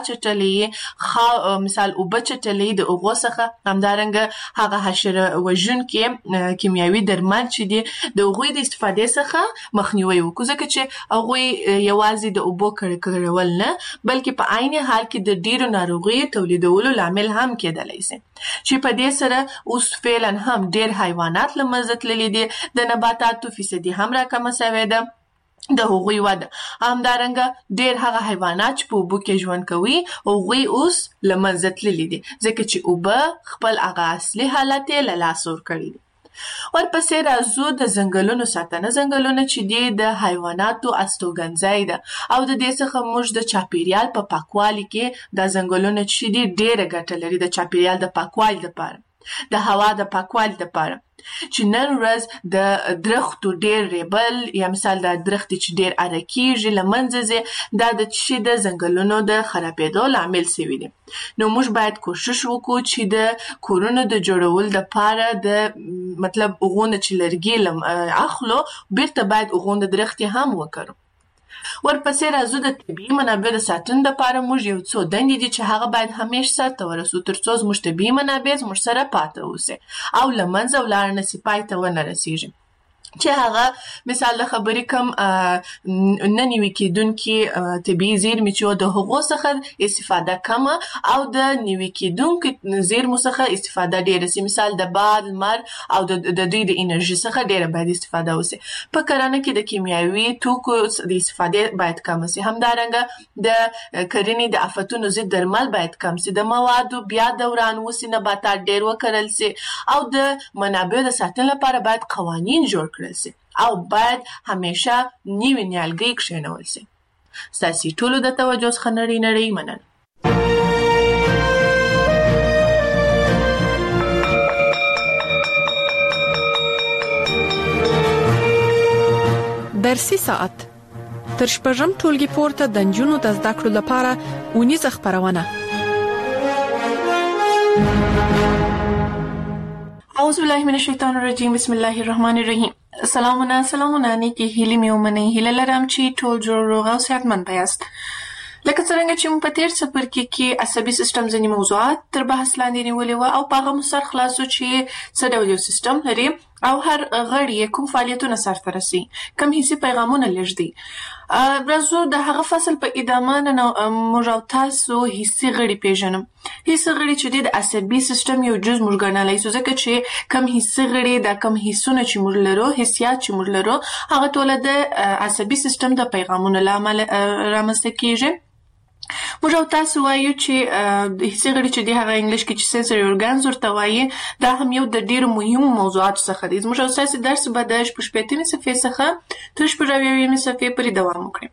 [SPEAKER 3] چټلې مثال او بچټلې د اوغه څخه همدارنګه هغه حشره وژونکي کیمیاوي درمل چې دي د اوغه د استفادې څخه مخنیوي وکړو ځکه چې اوغه یوازې د اوبو کړول نه بلکې په عین حال کې د ډیرو ناروغي تولیدولو لامل هم کېدلی شي چې په دې سره اوس فعلا هم ډیر حیوانات لمزه تللي دي د نباتاتو فیصدي هم راکمه شوې ده د هغوی وده همدارنګه ډیر هغه حیوانات چې په اوبو کې ژوند کوي هغوی اوس له منځه تللي دي ځکه چې اوبه خپل هغه اصلي حالت یې له لاسه ورکړي دي. ورپسې راځو د ځنګلونو ساتنه. ځنګلونه چې دي د حیواناتو استوګنځای ده او د دې څخه موږ د چاپیریال په پاکوالي کې د ځنګلونو چې دي ډېره ګټه لري د چاپیریال د پاکوالي لپاره د هوا د پاکوالي لپاره چې نن ورځ د درختو ډېر ریبل یا مثال د درخت چې ډېر ارکیږي لمنځه ځي دا د چې د ځنګلونو د خرابېدو لامل شوی دي. نو موږ باید کوشش وکړو چې د کورونو د جوړول لپاره د مطلب اوغونه چې لرګي اخلو بیرته باید اوغونه درخت هم وکړو. ورپسې راځو د طبیعي منابع د ساتنې لپاره موږ یو څو دندې دي چې هغه باید همیشه سرته ورسو ترڅو زموږ طبیعي منابع زموږ سره پاتې اوسي او له منځه ولاړ نه سي پای ته ونه رسیږي چې هغه مثال د خبرې کم نه نیوي کېدونکي طبیعي زیرمې چې د هغو څخه استفاده کمه او د نیوي کېدونکو زیرمو څخه استفاده ډېره سي مثال د باد لمر او د دوی د انرژي څخه ډېره باید استفاده وسي. په کرنه کې د کیمیاوي توکو د استفادې باید کم سي. همدارنګه د کرنې د آفتونو ضد درمل باید کم سي. د موادو بیا دوران وسي نباتات ډېر وکرل سي او د منابعو د ساتنې لپاره باید قوانین جوړ او باید همیشه نیوی نیالګي کښېنول شي. ستاسو ټولو د توجه څخه نړۍ مننه.
[SPEAKER 2] درسي ساعت تر شپږم ټولګي پورته د نجونو د زده کړو لپاره اونیزه خبرونه.
[SPEAKER 3] اعوذ بالله من الشیطان الرجیم بسم الله الرحمن الرحیم. سلامونه نیکی هیلې مې ومنئ. هیله لرم چې ټول جوړ روغ او صحتمند یاست. لکه څنګه چې موږ په تیر څپرکي کې عصبي سیستم ځینې موضوعات تر بحث لاندې نیولي وو او په هغه مو سر خلاصو چې څه ډول یو سیستم لري او هر غړی کوم فعالیتونه سرته رسوي کوم حسي پیغامونه لېږدي. راځو د هغه فصل په ادامه نه موږ او تاسو حسي غړي پیژنو. حسي غړي چې د عصبي سیستم یو جز موږ ګڼلی شو ځکه چې کوم حسي غړي د کوم حسونه چې موږ لرو حسیات چې موږ لرو هغه ټول د عصبي سیستم د پیغامونو له امله رامنځته کیږي. موږ او تاسو وایو چې د حسي غړي چې د هغه انګلیش کې چې سنسوري اورګانز ورته وایي دا هم یو د ډیرو مهمو موضوعاتو څخه دی. زموږ او تاسو درس به د 15 صفحې څخه تر 15 صفحې پورې دوام وکړي.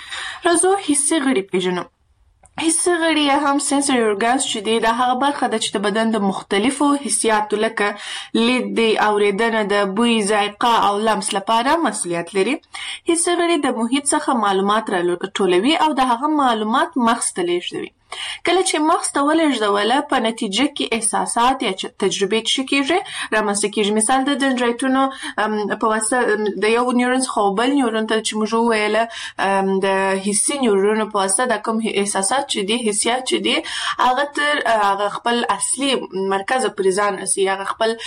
[SPEAKER 3] راځو حسي غړي پیژنو. حسي غړي هم سنسوري اورګانز چې دی دا هغه برخه ده چې د بدن د مختلفو حسیاتو لکه لید، اوریدنه، د بوی، ذایقه او لمس لپاره مسؤلیت لري. حسي غړي د محیط څخه معلومات راټولوي او د هغه معلومات مغز ته لیږدوي. کله چې مغز ته ولېږدوله په نتیجه کې احساسات یا تجربې څه کېږي رامنځته کېږي. مثال د دندرایتونو په واسطه د یو نیورون څخه بل نیورون ته چې موږ وویله د حسي نیورونو په واسطه د کوم احساسات چې دي حسیات چې دي هغه تر هغه خپل اصلي مرکز پورې ځان رسي هغه خپل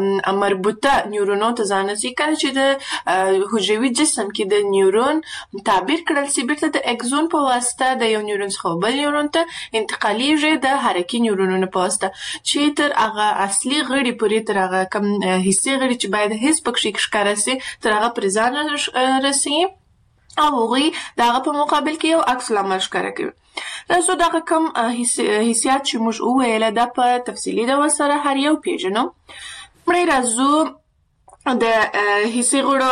[SPEAKER 3] مربوطه نیورونو ته ځان رسي. کله چې د حجروي جسم کې د نیورون تعبیر کړل شي بیرته د اکسون په واسطه د یو نیورون څخه بل نیورون ته انتقالیږي د حرکي نیورونونو په واسطه چې تر هغه اصلي غړي پورې تر هغه کم حسي غړي چې باید هیڅ پکې ښکاره سي تر هغه پورې ځان رسي او هغوی د هغه په مقابل کې یو عکس العمل ښکاره کوي. راځو دغه کم حسیات چې موږ وویله دا په تفصیلي ډول سره هر یو پیژنو. مړی راځو د حسي غړو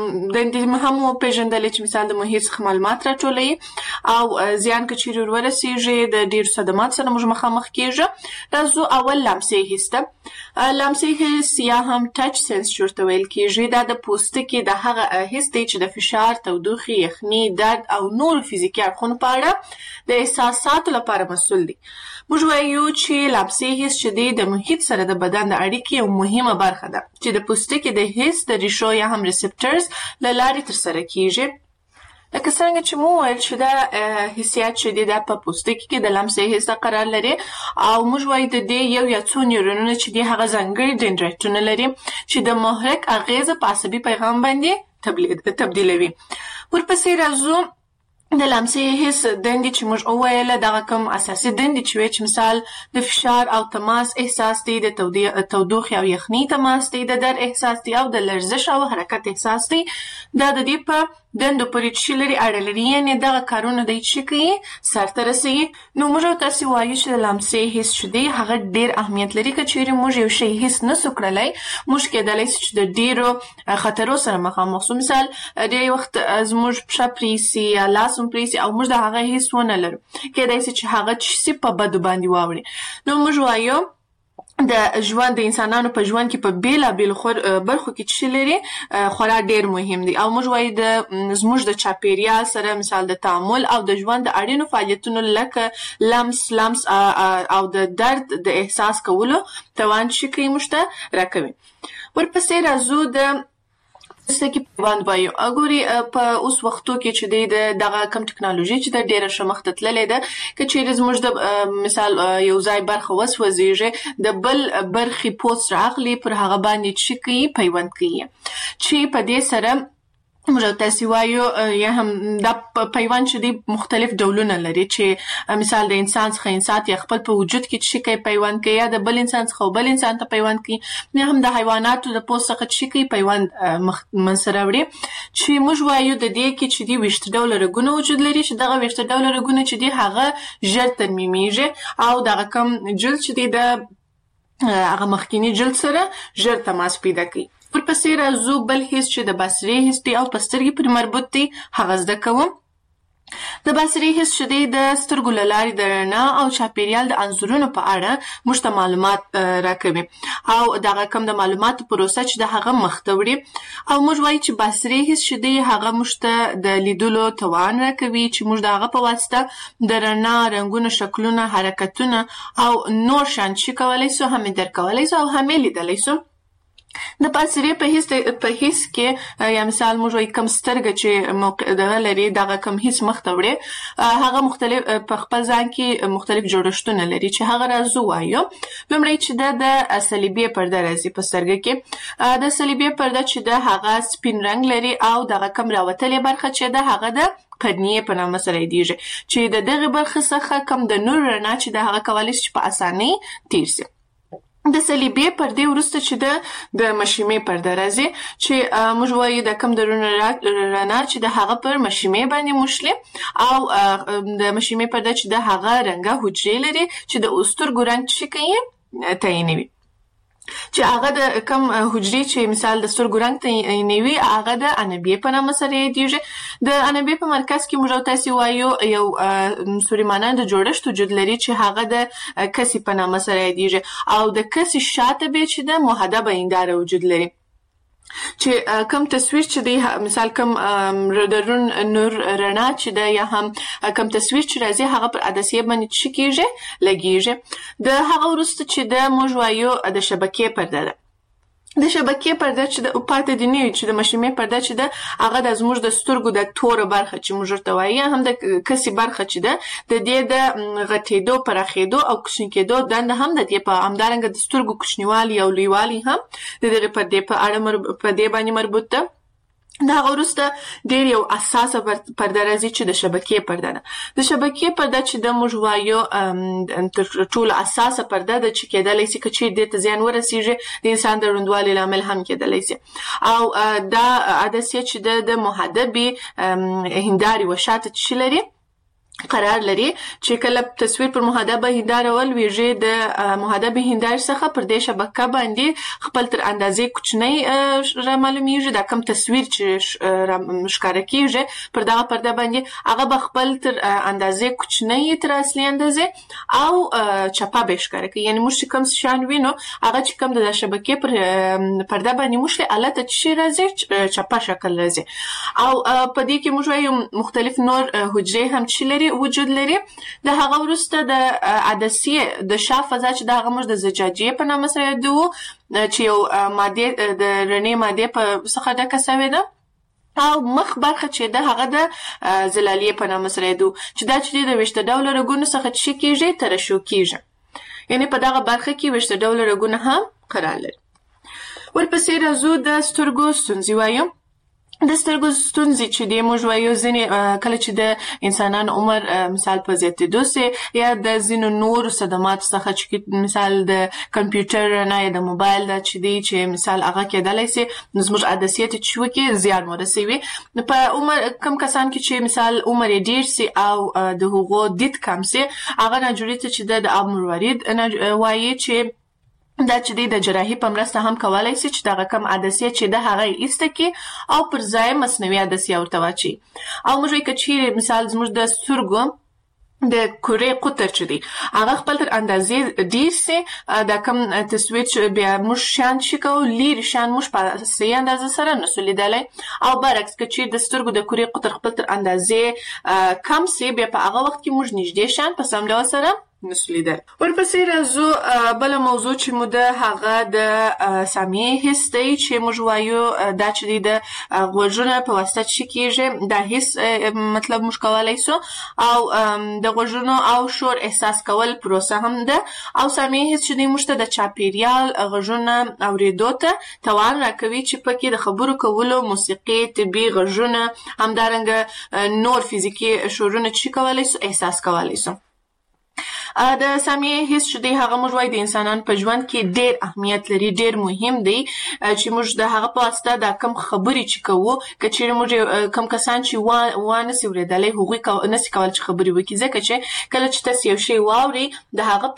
[SPEAKER 3] د هم پیژندل چې مثال د محیط څخه معلومات راټولوي او زیان که چیرې ورسیږي د ډېرو صدمات سره موږ مخامخ کیږو. راځو اول لمسي حس ته. لمسي حس یا هم ټچ سنس ورته ویل کېږي. دا د پوستکي د هغه حس دی چې د فشار، تودوخې، یخني، درد او نور فزیکي اړخونو په اړه د احساساتو لپاره مسؤل دی. موږ وایو چې لمسي حس چې دی د محیط سره د بدن د اړیکې یو مهمه برخه ده چې د پوستکي د حس د ریښو یا هم ریسپټرز له لارې ترسره کېږي. لکه څنګه چې مو ویل چې دا حسیات چې دی دا په پوستکي کې د لمسي حس قرار لري او موږ وایو د دې یو یا څو نیورونونه چې دی هغه ځانګړي دندرایتونه لري چې د محرک اغیزه په عصبي پیغام باندې تبدیلوي. ورپسې راځو د لمسي حس دندې چې موږ وویله دغه کوم اساسي دندې چې وایي چې مثال د فشار او تماس احساس دی، د تودوخې او یخني تماس دی، د درد احساس دی او د لرزش او حرکت احساس دی. دا د دې په دندو پورې چې لري اړه لري، یعنې دغه کارونه دی چې کوي سرته رسوي. نو موږ تاسې وایو چې د لمسي حس چې دی هغه ډېر اهمیت لري. که چیرې موږ یو شی حس نسو کړلی، موږ کېدلی سي چې د ډېرو خطرو سره مخامخ سو. مثال ډېر وخت زموږ پښه پرېسي یا لاس هم پرېسي او موږ د هغه حس ونه لرو، کېدای سي چې هغه څه شي په بدو باندې واوړي. نو موږ وایو د ژوند د انسانانو په ژوند کې په بیلابیلو برخو کې چې لري خورا ډېر مهم دي او موږ وایو د زموږ د چاپیریال سره مثال د تعامل او د ژوند د اړینو فعالیتونو لکه لمس او د درد د احساس کولو توان چې کوي موږ ته راکوي. ورپسې راځو د پوستکي پیوند وایو. ګوري په اوس وختو کې چې دی دغه کم ټکنالوژي چې د ډېره ښه مخته تللې ده، که چیرې زموږ د مثال یو ځای برخه وسوځېږي د بل برخې پوست راغلي پر هغه باندې چې کوي پیوند کوي چې په دې سره موږ تاسې وایو یا هم دا پیوند چې دی مختلف ډولونه لري چې مثال د انسان څخه انسان یا خپل په وجود کې چې کوي پیوند کوي یا د بل انسان څخه بل انسان ته پیوند کوي، یا هم د حیواناتو د پوست څخه چې کوي پیوند منسره وړي چې موږ وایو د دې کې چې دی 20 ډوله رګونه وجود لري چې دغه 20 ډوله رګونه چې دی هغه ژر ترمیمیږي او دغه کم جلد چې دی د هغه مخکینی جلد سره ژر تماس پیدا کوي. ورپسې راځو بل حس چې د بصري حس دی او په سترګې پورې مربوط دی، هغه زده کوم. د بصري حس چې دی د سترګو له لارې د رڼا او چاپیریال د انځورونو په اړه موږ ته معلومات راکوي او دغه کم د معلوماتو پروسه چې د هغه مخته وړي او موږ وایو چې بصري حس چې دی هغه موږ ته د لیدلو توان راکوي چې موږ د هغه په واسطه د رڼا، رنګونو، شکلونه، حرکتونه او نور شیان چې کولی سو هم درک کولی سو او هم لیدلی سو. د بصري په حس کې یا مثال موږ وایو کم سترګه چې دغه لري دغه کم حس مخته وړي هغه مختلف په خپل ځان کې مختلف جوړښتونه لري چې هغه راځو وایو. لومړی چې د صلیبي پرده راځي په سترګه کې. د صلیبي پرده چې د هغه سپین رنګ لري او دغه کم راوتلې برخه چې د هغه د قرنیې په نامه سره یادیږي چې د دغه برخه څخه کم د نور رڼا چې د هغه کولی شي په اسانۍ تیر سي. د صلیبي پردې وروسته چې د مشیمې پرده راځي چې موږ وایو د کم د رڼا چې د هغه پر مشیمې باندې موشلي او د مشیمې پرده چې د هغه رنګه حجرې لري چې د سترګو رنګ چې کوي تعینوي چې هغه د کم حجرې چې مثال د سترګو رنګ تعینوي هغه د انبیې په نامه سره یادیږي. د انبیې په مرکز کې موږ تاسې وایو یو سوریمانند جوړښت وجود لري چې هغه د کسي په نامه سره یادیږي او د کسي شاته به چې د محدبه هنداره وجود لري چې کم تصویر چې دی مثال کم د نور رڼا چې دی یا هم کم تصویر چې راځي هغه پر عدسیه باندې چې کېږي لګېږي. د هغه وروسته چې د موږ وایو د شبکې پرده ده. د شبکې پرده چې د پاتې دی نه وي چې د مشیمې پرده چې ده هغه د زموږ د سترګو د توره برخه چې موږ ورته وایو هم د کسي برخه چې ده د دې د غټېدو، پراخېدو او کوچني کېدو دنده هم د دې په همدارنګه د سترګو کوچنیوالي او لویوالي هم د دغې پردې په اړه په دې باندې مربوط ده. د هغه وروسته ډېر یو اساسه پرده راځي چې د شبکې پرده ده. د شبکې پرده چې د موږ وایو تر ټولو اساسه پرده ده چې کېدلی سي که چیرې دې ته زیان ورسېږي د انسان د ړندوالي لامل هم کېدلی سي او دا عدسیه چې د محدبې هندارې وشاته چې لري قرار لري چې کله تصویر پر محدبه هندارول ویژه د محدبه هندار څخه پر دې شبکه باندې خپل تر اندازې کوچنی را معلومیږي دا کم تصویر چې ښکاره کیږي پر دغه پرده باندې هغه به خپل تر اندازې کوچنی تر اصلي اندازې او چپه به ښکاره کوي یعنی موږ کوم شان وینو هغه چې کوم د شبکې پر پرده باندې موږ الته چې راځي چپه شکل راځي او په دې کې موږ یو مختلف نور حجرې هم چې لري وجود لري د هغه وروسته د عدسیه د شا فضا چې د هغه موږ د زجاجیه په نامه سره یادوو چې یو ماده د رڼې ماده په څخه ډکه شوې ده او مخ برخه چې د هغه د زلالیه په نامه سره یادوو چې دا چې د وشته ډول رګونو څخه چې کیږي ترشو کیږي یعنی په دغه برخه کې وشته ډول رګونه هم قرار لري ورپسې راځو د سترګو ستونزې وایو د سترګو ستونزې چې د موږ وایو ځینې کله چې د انسانانو عمر مثال په زیاتېدو سي یا د ځینو نورو صدماتو څخه چې مثال د کمپیوټر نه یا د موبایل د چې مثال هغه کېدلی سي زموږ عدسیه ته چې وکړي زیان ورسوي په عمر کم کسان کې چې مثال عمر یې ډېر سي او د هغو دید کم سي هغه ناجوړي ته چې د عمروارید وایي چې دا چې د جراحي په مرسته هم کولای شي چې دغه کم عدسیه چې د هغه ایسته کی او پر ځای مصنوعي عدسیه ورته واچي او موږ کچې مثال زموږ د سترګو د کورې قطر چې دی هغه خپل تر اندازې ډیر سي دا کم تصویر چې بیا موږ شان شي کو لیر شان موږ په سي اندازه سره نسو لیدلای او برعکس کچې د سترګو د کورې قطر خپل تر اندازې کم سي بیا په هغه وخت کې موږ نږدې شان په سم ډول سره نسلیده ورپسې راځو بل موضوع چې مو د هغه د سامعي حس دی چې موږ وایو دا چې د غوږونو په واسطه چې کیږي دا حس مطلب موږ کولای سو او د غوږونو او شور احساس کول پروسه هم ده او سامعي حس چې موږ د چاپیریال غوږونو اوریدو ته توان راکوي چې پکې د خبرو کولو موسیقي طبي غوږونه همدارنګه نور فزیکی شورونه چې کولای سو احساس کولای سو د سامعي حس چې دی هغه موږ وایو د انسانانو په ژوند کې ډېر اهمیت لري ډېر مهم دی چې موږ د هغه په واسطه دا کم خبرې چې کوو کچې موږ کم کسان چې وانه سي ورېدلې هغوی نسي کول چې خبرې وکړي ځکه چې کله چې تاسو یو شی واوري د هغه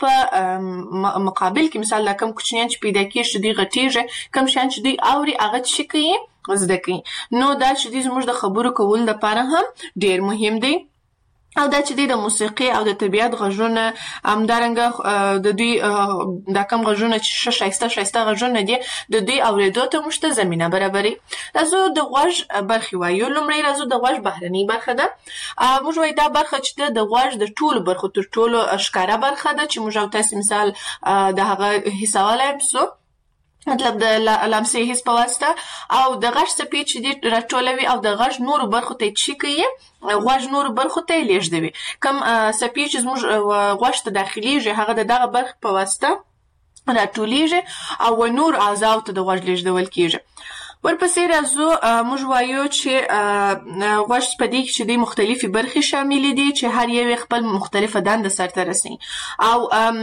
[SPEAKER 3] په مقابل کې مثال دا کم کوچنیان چې پیدا کیږي چې دی غټیږي کم شان چې دی اوري هغه چې کوي زده کوي نو دا چې دی زموږ د خبرو کول لپاره هم ډېر مهم دی او دا چې د موسیقي او د طبیعت غږونه همدارنګه د دوی دا کم غږونه چې شایسته غږونه دي د دوی اوریدو ته موږ ته زمینه برابري راځو د غوږ برخې وایو لومړی راځو د غوږ بهرنۍ برخه ده موږ وایو دا برخه چې د غوږ د ټولو برخو تر ټولو ښکاره برخه ده چې موږ تاسو مثال د هغه حسابولای شو مطلب د لمسې حس په واسطه او د غږ څپې چې دي راټولوي او د غږ نورو برخو ته چې کوي غوږ نورو برخو ته لیږدوي کوم څپې چې زموږ غوږ ته داخليږي هغه د دغه برخې په واسطه راټولېږي او نور اعضاو ته د غوږ لیږدول کېږي ورپسې راځو موږ وایو چې غوږ په دې کې چې د مختلفي برخې شامل دي چې هر یو خپل مختلفه دنده سرته رسي او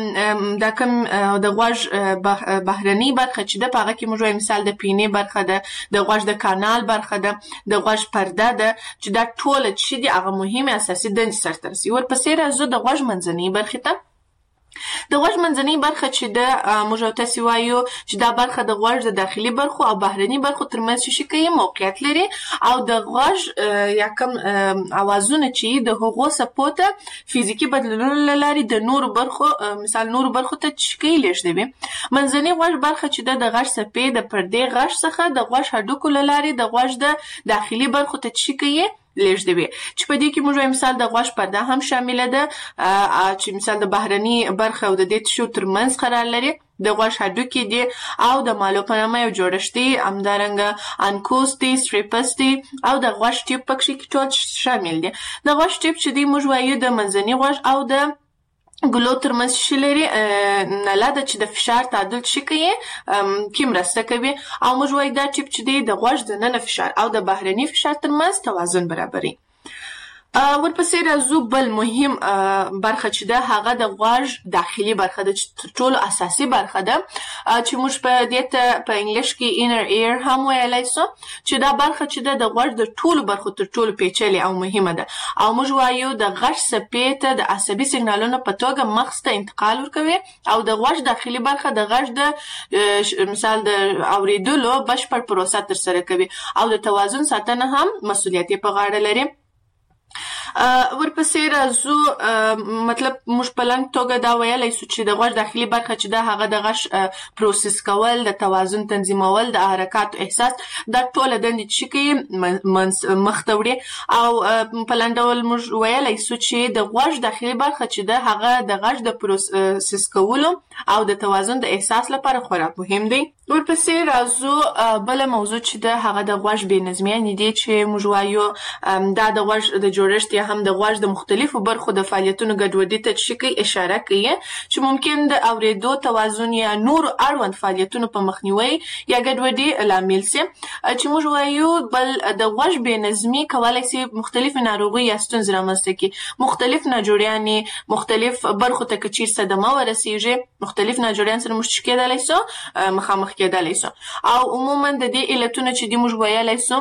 [SPEAKER 3] دا کوم د غوږ بهرنۍ برخه چې د هغه کې موږ وایو مثال د پینې برخه ده د غوږ د کانال برخه ده د غوږ پرده ده چې دا ټول چې د هغه مهمه اساسي دندې سرته رسي ورپسې راځو د غوږ منځنۍ برخه ته د غوږ منځنۍ برخه چې د موږ تاسو وایو چې دا برخه د غوږ د داخلي برخو او بهرنۍ برخو ترمنځ شي کوي موقعیت لري او د غوږ یا کوم اوازونه چې د هغو سپوته فزیکی بدلونونو لاري د نورو برخو مثال نورو برخو ته چکی لیږدوي منځنۍ غوږ برخه چې د غوږ سپې د پردې غوږ څخه د غوږ هډوکو لاري د غوږ د داخلي برخو ته چکی لیږدوي چې په دې کې موږ مثال د غوږ پرده هم شامل ده چې مثال د بهرني برخه او د دې تشو ترمنځ قرار لري د غوږ هډوکي دي او د مالو په نامه یو جوړښت دی همدارنګه انکوس دی ستریپس دی او د غوږ ټیوب پکې ټول شامل دي د غوږ ټیوب چې دی موږ وایو د منځني غوږ او د ګلو ترمنځ شي لري نله ده چې د فشار تعادل شي کوي کې مرسته کوي او موږ وایو دا ټیپ چې دی د غوږ د ننه فشار او د بهرني فشار ترمنځ توازن برابري ورپسې راځو بل مهم برخه چې ده هغه د غوږ داخلي برخه ده چې تر ټولو اساسي برخه ده چې موږ په دې ته په انګلیش کې inner ear هم ویلای شو چې دا برخه چې ده د غوږ د ټولو برخو تر ټولو پیچلې او مهمه ده او موږ وایو د غږ څپې ته د عصبي سیګنالونو په توګه مغز ته انتقال ورکوي او د غوږ داخلي برخه د غږ د مثال د اوریدلو بشپړ پروسه ترسره کوي او د توازن ساتنه هم مسؤلیت په غاړه لري. ورپسې راځو مطلب موږ په لنډ توګه دا ویلی شو چې د غوږ داخلي برخه چې ده هغه د غږ پروسس کول د توازن تنظیمول د حرکاتو احساس دا ټوله دندې چې کوي مخ ته وړي او په لنډ ډول موږ ویلی شو چې د غوږ داخلي برخه چې ده هغه د غږ د پروسس کولو او د توازن د احساس لپاره خورا مهم دی. ورپسې راځو بله موضوع چې ده هغه د غوږ بېنظمیانې دي چې موږ وایو دا د غوږ د جوړښت یا هم د غوږ د مختلفو برخو د فعالیتونو ګډوډي ته چې کوي اشاره کوي چې ممکن د اوریدو توازن یا نور اړوند فعالیتونو په مخنیوي یا ګډوډي لامل شي چې موږ وایو بل د غوږ بېنظمي کولی شي مختلف ناروغۍ یا ستونزې رامنځته کړي مختلف ناجوړیانې مختلف برخو ته که چیرې صدمه ورسیږي مختلف ناجوړیان سره موږ کېدلی شو مخامخ کېدلی شو او عموما د دې علتونه چې دي موږ ویلی شو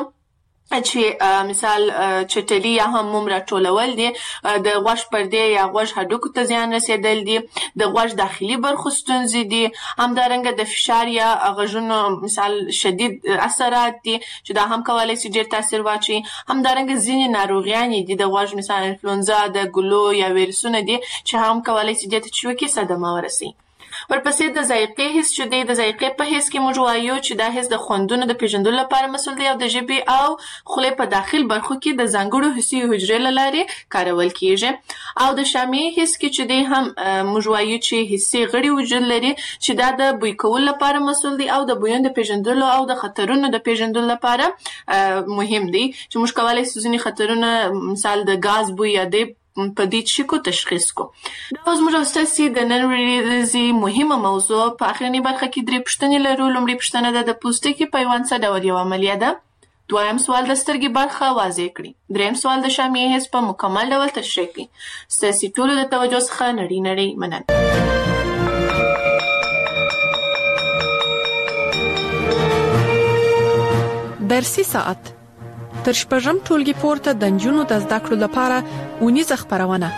[SPEAKER 3] چې مثال چټلي یا هم موم راټولول دي د غوږ پردې یا غوږ هډوکو ته زیان رسېدل دي د غوږ داخلي برخو ستونزې دي همدارنګه د فشار یا غږونو مثال شدید اثرات دي چې دا هم کولی شي ډېر تاثیر واچوي همدارنګه ځینې ناروغیانې دي د غوږ مثال انفلونزا د ګلو یا ویروسونه دي چې هم کولی شي دې ته چې وکړي صدمه ورسوي. ورپسې د ذایقې حس چې دی د ذایقې په حس کې موږ وایو چې دا حس د خوندونو د پیژندلو لپاره مسؤل دی او د ژبې او خولې په داخل برخو کې د ځانګړو حسي حجرې له لارې کارول کیږي او د شامعي حس کې چې دی هم موږ وایو چې حسي غړي وجود لري چې دا د بوی کولو لپاره مسؤل دی او د بویونو د پیژندلو او د خطرونو د پیژندلو لپاره مهم دی چې موږ کولی شو ځینې خطرونه مثال د غاز بوی یا د په دې شکو تشخیص کو. دا زموږ او ستاسې د نن ورځې مهمه موضوع په اخرنۍ برخه کې 3 پوښتنې لرو. لومړۍ پوښتنه ده د پوستکي پیوند څه ډول یوه عملیه ده؟ دویم سوال د سترګې برخه واضح کړي. دریم سوال د شامعي حس په مکمل ډول تشریح کړي. ستاسې ټولو د توجه څخه نړۍ مننه.
[SPEAKER 2] درسي ساعت تر شپږم ټولګي پورته د نجونو د زده کړو لپاره اونیزه خپرونه.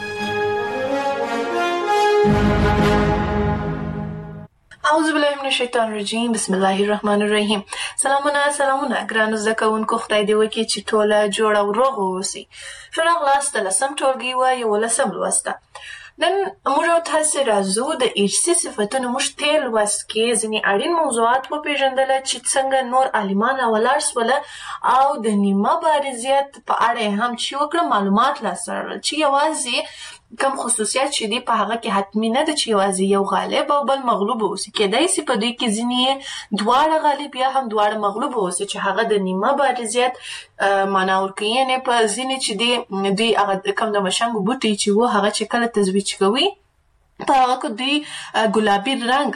[SPEAKER 3] اعوذ بالله من الشیطان الرجیم بسم الله الرحمن الرحیم. سلامونه ګرانو زده کوونکو، خدای دې وکړي چې ټوله جوړ او روغ واوسئ. ښه راغلاست د 10م ټولګي و 11م لوست. نن موږ تاسو راځو د ارثي صفتونو موږ تیر لوست کې ځینې اړین موضوعات وپېژندل چې څنګه نور عالمان راولاړ سول او د نیمه بارزیت په اړه هم چې وکړه معلومات لاسته راوړل چې یوازې کم خصوصیات چې دي په هغه کې حتمي نه ده چې یوازې یو غالب او بل مغلوب اوسي. کېدای شي په دوی کې ځینې دواړه غالب یا هم دواړه مغلوب اوسي چې هغه د نیمه بارزیت معنا ورکوي. یعنې په ځینې چې دی دوی هغه کم د مشنګو بوټي چې و هغه چې کله تزویج کوي په هغه کې دوی ګلابي رنګ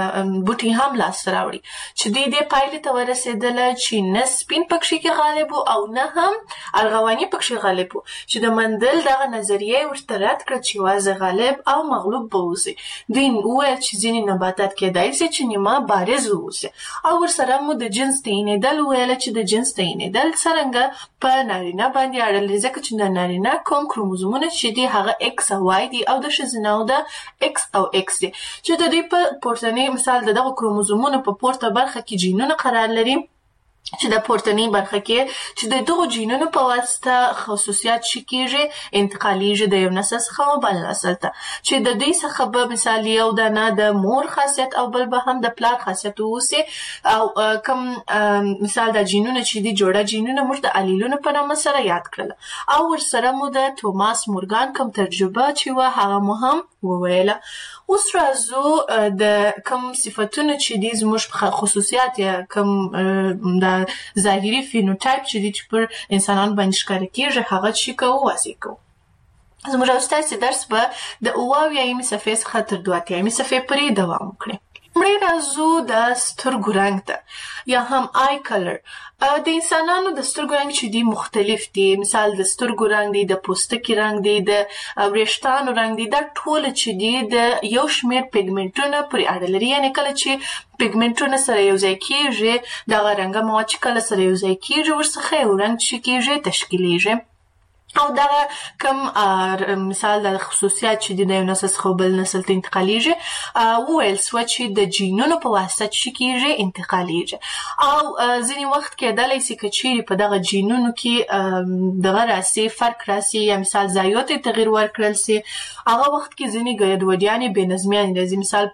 [SPEAKER 3] بوټي هم لاسته راوړي چې دوی دې پایلې ته ورسېدله چې نه سپین پکښې کې غالب او نه هم ارغواني پکښې غالب و چې د مندل دغه نظریه ورته رد کړه چې یوازې غالب او مغلوب به اوسي. دوی وویل چې ځینې نباتات کېدای شي چې نیمه بارز واوسي او ورسره مو د جنس تعینېدل وویله چې د جنس تعینېدل څرنګه په نارینه باندې اړه لري ځکه چې د نارینه کوم کروموزومونه چې دي هغه ایکس او وای دي او د ښځینهو د X او X دي چې د دوی په پورتنۍ مثال دغه کروموزومونو په پورته برخه کې جینونه قرار لري چې د پورتنۍ برخه کې چې د دغو جینونو په واسطه خصوصیات چې کېږي انتقالیږي د یو نسل څخه بل نسل ته چې د دوی څخه به مثال یو دانه د مور خاصیت او بل به هم د پلار خاصیت واوسي او کوم مثال د جینونو چې دي جوړه جینونه موږ د الیلونو په نامه سره یاد کړل او ورسره مو د توماس مورګان کوم تجربه چې وه هغه مو هم وویله. اوس راځو د کوم صفتونه چې دي زموږ خصوصیات یا کوم د ظاهري فینوټایپ چې دي چې پر انسانان باندې ښکاره کېږي هغه چې کوو واضح کوو. زموږ او ستاسې درس به د 7 صفحې څخه تر 2 صفحې پورې دوام وکړي. مړی راځو د سترګو رنګ ته یا هم آی کلر. د انسانانو د سترګو رنګ چې دي مختلف دي. مثال د سترګو رنګ دی، د پوستکي رنګ دی، د وریښتانو رنګ دی. دا ټول چې دي د یو شمیر پیګمنټونه پورې اړه لري. یعنې کله چې پیګمنټونه سره یو ځای کېږي، دغه رنګه مواد چې کله سره یو ځای کېږي ورڅخه یو رنګ چې کېږي تشکیلیږي. او دغه کم مثال د خصوصیات چې د یو نسل څخه بل نسل ته انتقالیږي وویل سوه چې د جینونو په واسطه چې کېږي انتقالیږي. او ځینې وخت کېدلی سي که چیرې په دغه جینونو کې دغه راسي فرق راسي یا مثال ځایو ته تغییر ورکړل سي، هغه وخت کې ځینې ګډوډیانې بې نظمیانې راځي. مثال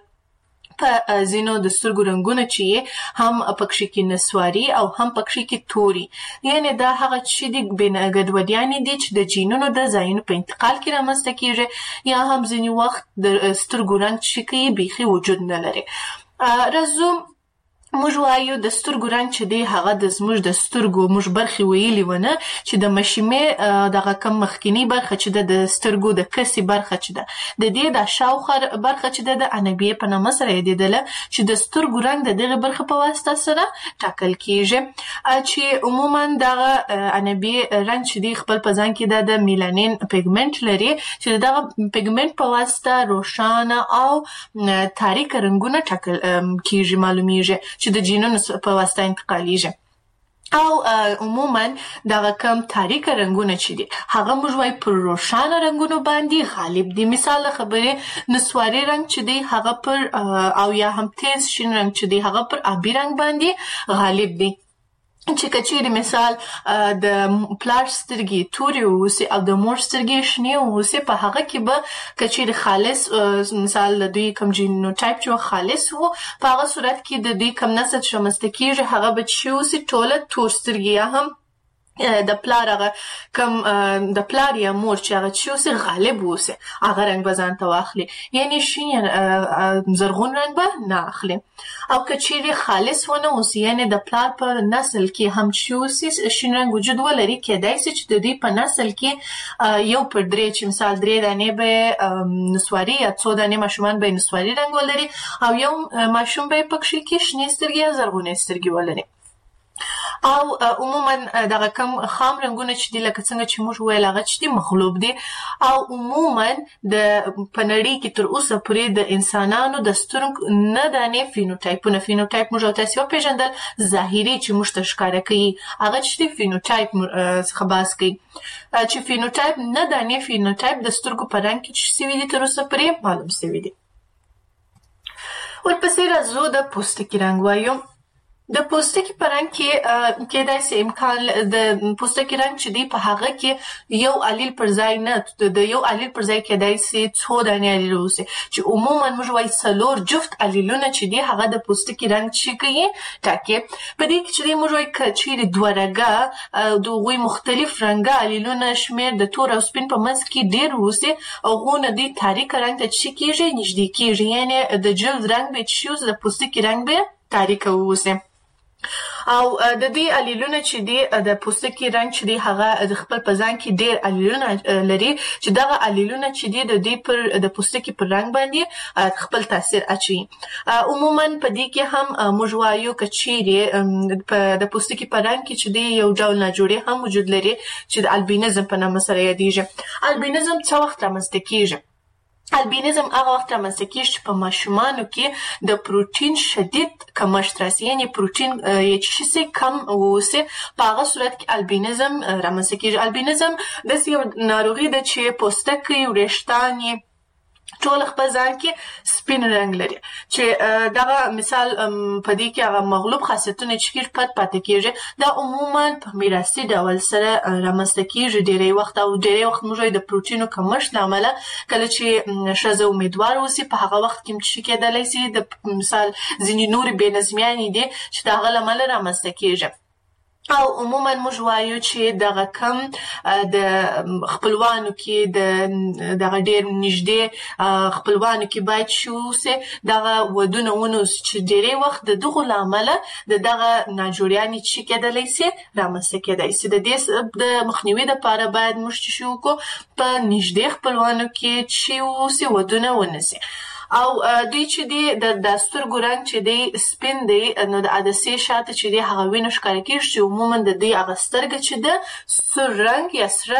[SPEAKER 3] په ځینو د سترګو رنګونه چې هم پکښې کې نسواري او هم پکښې کې توري، یعنې دا هغه چې د ګډوډیانې دي چې د جینونو د ځایونو په انتقال کې رامنځته کېږي، یا هم ځینې وخت د سترګو رنګ چې کوي بیخي وجود نه لري. راځو موږ وایو د سترګو رنګ چې دی هغه د زموږ د سترګو موږ برخې ویلي ونه چې د مشیمې دغه کم مخکینی برخه چې د سترګو د کسي برخه چې ده د دې د شاوخوا برخه چې د انبیه په نامه سره یادېدله چې د سترګو رنګ د دغه برخه په واسطه سره ټاکل کیږي، چې عموما دغه انبیه رنګ چې دی خپل په ځان کې د میلانین پیګمنټ لري چې دغه پیګمنټ په واسطه روښانه او تاریک رنګونه ټاکل کیږي، معلومیږي چې د جینونو په واسطه انتقالیږي. او عموما دغه کم تاریک رنګونه چې دي هغه موږ وایو پر روښانه رنګونو باندې غالب دي. مثال خبرې نسواري رنګ چې دی هغه پر او یا هم تیز شین رنګ چې دی هغه پر آبي رنګ باندې غالب دي. چې کچېرې مثال د پلار سترګې تورې واوسي او د مور سترګې شنې واوسي، په هغه کې به کچېرې خالص مثال د دوی کم جینوټایپ چې خالص وو، په هغه صورت کې د دوی کم نسل چې رامنځته کېږي هغه به چې واوسي ټوله تور سترګې یا هم د پلار هغه کم د پلار یا مور چې هغه چې اوسي غالب اوسي هغه رنګ به ځان ته واخلي، یعنې شین زرغون رنګ به نه اخلي. او که چیرې خالص ونه اوسي یعنې د پلار په نسل کې هم چې اوسي شین رنګ وجود ولري، کېدای سي چې د دوی په نسل کې یو پر درې چې مثال 3 دانې به نسواري یا 2 دانې ماشومان به نسواري رنګ ولري او یو ماشوم به پکښې کې شنې سترګې یا زرغونې سترګې ولري. او عموما دغه کم خام رنګونه چې دي لکه څنګه چې موږ ویل هغه چې دي مغلوب دي. او عموما د په نړۍ کې تر اوسه پورې د انسانانو د سترګو نه دانې فینوټایپونه فینوټایپ موږ تاسو وپېژندل ظاهري چې موږ ته ښکاره کوي هغه چې دي فینوټایپ څخه بحث کوي چې فینوټایپ نه دانې فینوټایپ د سترګو په رنګ کې چې سوي دي تر اوسه پورې معلوم سوي دي. ورپسې راځو د پوستکي رنګ وایو. د پوستکي په رنګ کې کېدای سي امکان د پوستکي رنګ چې دی په هغه کې یو الیل پر ځای نه د یو الیل پر ځای کېدای سي 2 دانې الیل اوسي، چې عموما موږ وایو 4 جفت الیلونه چې دی هغه د پوستکي رنګ چې کوي ټاکي. په دې کې چې موږ وایو چې 2 رنګه د هغوی مختلف رنګه الیلونه شمیر د تور او سپین په منځ کې ډېر اوسي او هغونه دی تاریک رنګ ته چې کېږي نږدې کېږي، یعنې د جلد رنګ به چې اوس د پوستکي رنګ به تاریک اوسي. او د دې الیلونه چې دی د پوستکي رنګ چې دی هغه د خپل په ځان کې ډېر الیلونه لري چې دغه الیلونه چې دی د دې پر د پوستکي پر رنګ باندې خپل تاثیر اچوي. عموما په دې کې هم موږ وایو که چیرې د پوستکي په رنګ کې چې دی یو ډول ناجوړي هم وجود لري چې د البینزم په نامه سره یادېږي. البینزم څه وخت رامنځته کېږي؟ البینزم هغه وخت رامنځته کېږي چې په ماشومانو کې د پروټین شدید کمښت راسي، یعنې پروټین چې شي کم واوسي، په هغه صورت کې البینزم رامنځته کېږي. البینزم داسې یو ناروغي ده چې پوستکی وریښتان یې ټول خپل ځان کې سپین رنګ لري، چې دغه مثال په دې کې هغه مغلوب خاصیتونه چې پټ پاتې کېږي دا عموما په میراثي ډول سره رامنځته کېږي ډېری وخت. او ډېری وخت موږ د پروټینو کمښت له امله کله چې ښځه امیدوار اوسي په هغه وخت کې چې کېدلی سي د مثال ځینې نورې بې نظمیانې دي چې د هغه له امله رامنځته کېږي. او عموما موږ وایو چې دغه کم د خپلوانو کې دغه ډېر نږدې خپلوانو کې باید چې اوسي دغه ودونه ونوسي چې ډېری وخت د دغو له امله د دغه ناجوړیانې چې کېدلی سي رامنځته کېدی سي. د دې د مخنیوي دپاره باید موږ چې وکړو په نږدې خپلوانو کې چې اوسي ودونه ونسي. او دوی چې دی د سترګو رنګ چې دی سپین دی نو د عدسې شاته چې دی هغه وینه ښکاره کېږي چې عموما د دوی هغه سترګه چې ده سور رنګ یا سره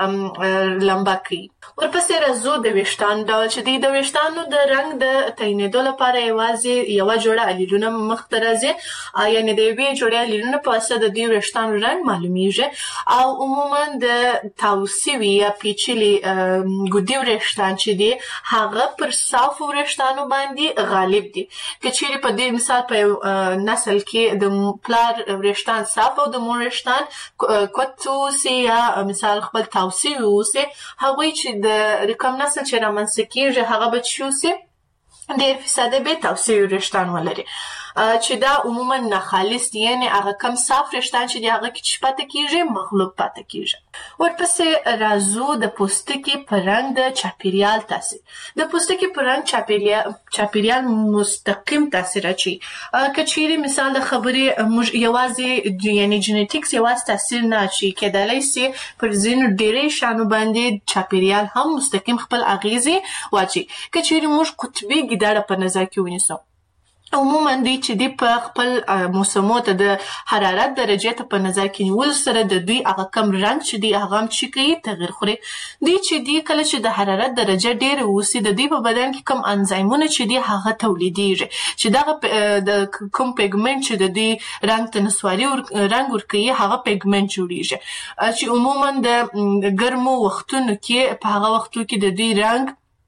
[SPEAKER 3] لمبه کوي. ورپسې راځو د ویښتانو ډول چې دی د ویښتانو د رنګ د تعینېدو لپاره یوازې یوه جوړه الیلونه مخته راځي، یعنې د یوې جوړې الیلونه په واسطه د دوی ویښتانو رنګ معلومیږي او عموما د تاو سوي یا پیچلي ګودي وریښتان چې دي هغه پر صافو وریښتانو باندې غالب دي. که چیرې په دې مثال په یو نسل کې د پلار وریښتان صاف او د مور وریښتان کوت اوسي یا مثال خپل تاو سوي اوسي، هغوی چې د کوم نسل چې رامنځته کېږي هغه به چې اوسي ډېر فیصده به تاو سوي وریښتان ولري چې دا عموما ناخالص دي، یعنې هغه کم صاف وریښتان چې دي هغه کې چې پاته کېږي مغلوب پاته کېږي. ورپسې راځو د پوستکي په رنګ د چاپیریال تاثیر. د پوستکي په رنګ چاپیریال مستقیم تاثیر اچوي. که چیرې مثال د خبرې موږ یوازې یعنې جینیټیکس یوازې تاثیر نه اچوي، کېدلی سي پر ځینو ډېری شیانو باندې چاپیریال هم مستقیم خپل اغیزې واچوي. که چیرې موږ قطبي ګیدړه په نظر کې ونیسو، عموما دوی چې دی په خپل موسمو ته د حرارت درجې ته په نظر کې نیولو سره د دوی هغه کم رنګ چې دی هغه هم چې کوي تغیر خوري. دوی چې دی کله چې د حرارت درجه ډېره اوسي د دوی په بدن کې کم انزایمونه چې دی هغه تولیدیږي چې دغه د کوم پیګمنټ چې د دوی رنګ ته نسواري رنګ ورکوي هغه پیګمنټ جوړیږي چې عموما د ګرمو وختونو کې په هغه وختو کې د دوی رنګ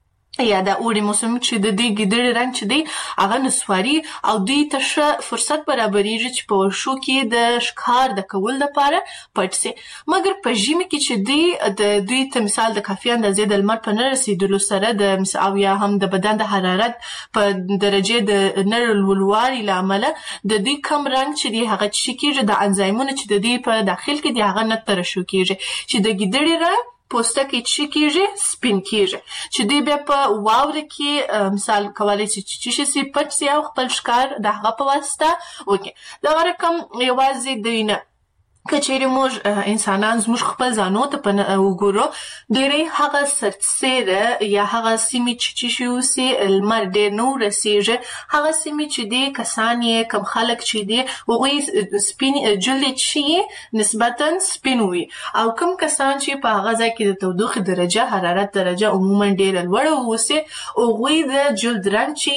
[SPEAKER 3] یا د اوړي موسم چې د دې ګیدړې رنګ چې دی هغه نسواري او دوی ته ښه فرصت برابریږي چې په ورشو کې د ښکار د کولو لپاره پټ سي. مګر په ژمي کې چې دوی ته مثال د کافي اندازې د لمر په نه رسېدلو سره او یا هم د بدن د حرارت په درجې د نه لوړوالي له امله د دوی کم رنګ چې دی هغه چې کېږي د انزایمونو چې د دوی په داخل کې دی هغه نه ترشح کېږي چې د ګیدړې رنګ پوستکی چې کېږي سپین کېږي چې دوی بیا په واوره کې مثال کولی شي چې شي پټ سي او خپل ښکار د هغه په واسطه وکړي. دغه رقم یوازې دوی نه، که چیرې موږ انسانان زموږ خپل ځانو ته وګورو ډېری هغه سرسیره یا هغه سیمې چې شي اوسي لمر ډېر نه ورسېږي، هغه سیمې چې دی کسان یې کم خلک چې دی هغوی سپین جلد چې نسبتا سپین وي او کم کسان چې په هغه ځای کې د تودوخې درجه حرارت درجه عموما ډېره لوړه اوسي هغوی د جلد رنګ چې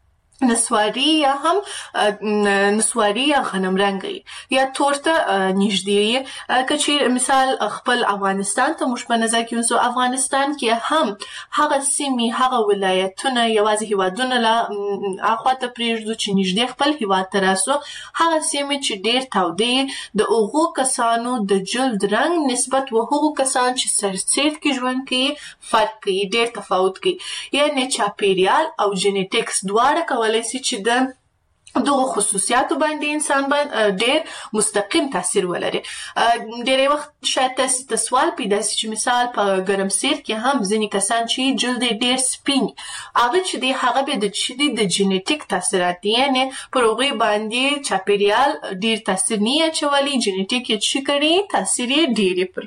[SPEAKER 3] نسواري یا هم نسواري یا غنم رنګي یا تور ته نږدې. که چیرې مثال خپل افغانستان ته موږ په نظر کې ونیسو، افغانستان کې هم هغه سیمې هغه ولایتونه یوازې هیوادونه له اخوا ته پرېږدو چې نږدې خپل هیواد ته راسو، هغه سیمې چې ډېر تودې د هغو کسانو د جلد رنګ نسبت و هغو کسان چې سرسید کې ژوند کوي فرق کوي، ډېر تفاوت کوي. یعنې چاپیریال او جینیټیکس دواړه کولی شي چې د دغه خصوصیاتو باندې انسان باندې ډېر مستقیم تاثیر ولري. ډېری وخت شاید تاسو ته سوال پیدا شي چې مثال په ګرمسیر کې هم ځینې کسان چې جلد ډېر سپین هغه چې دی هغه به د جینیټیک تاثیرات دي، یعنې پر هغوی باندې چاپیریال ډېر تاثیر نه اچولی، جینیټیک یې څه کړي تاثیر یې ډېر پر.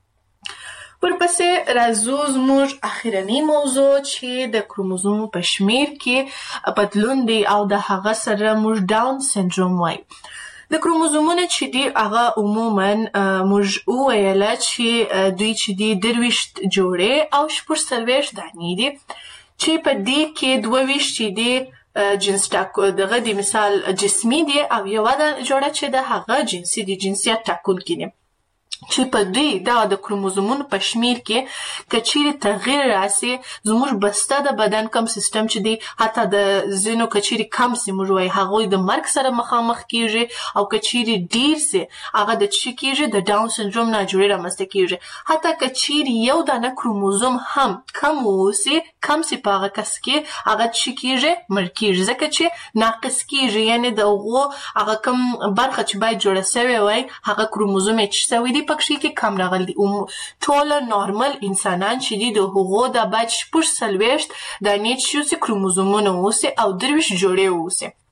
[SPEAKER 3] ورپسې راځو زموږ اخرنۍ موضوع چې د کروموزوم په شمیر کې بدلون دی او د هغه سره موږ ډاون سنډروم وایو. د کروموزومونه چې دی هغه عموما موږ وویله چې دوی چې دی 23 جوړې او 40 دانې دي چې په دې کې 22 چې دی جنس دغه د مثال جسمي دی او یوه جوړه چې د هغه جنسي دی جنسیت ټاکونکي دي چې په دوی د کروموزومونو په شمیر کې که چیرې تغیر راسي زموږ بسته د بدن کم سیستم چې دی حتی د ځینو که چیرې کم سي موږ وایي هغوی د مرګ سره مخامخ کېږي او که چیرې ډیر سي هغه د څه کېږي د ډاون سنډروم ناجوړي رامنځته کېږي. حتی که چیرې یو دانه کروموزوم هم کم اوسي کم سي په هغه کس کې هغه څه کېږي مړ کېږي ځکه چې ناقص کېږي، یعنې د هغو هغه کم برخه چې باید جوړه سوې وای هغه کروموزوم یې څه سوی دی پکښې کې کم راغلی. ټوله نارمل انسانان چې دي د هغو د باید 40 دانې چې اوسي کروموزومونه اوسي او 23 جوړې اوسي.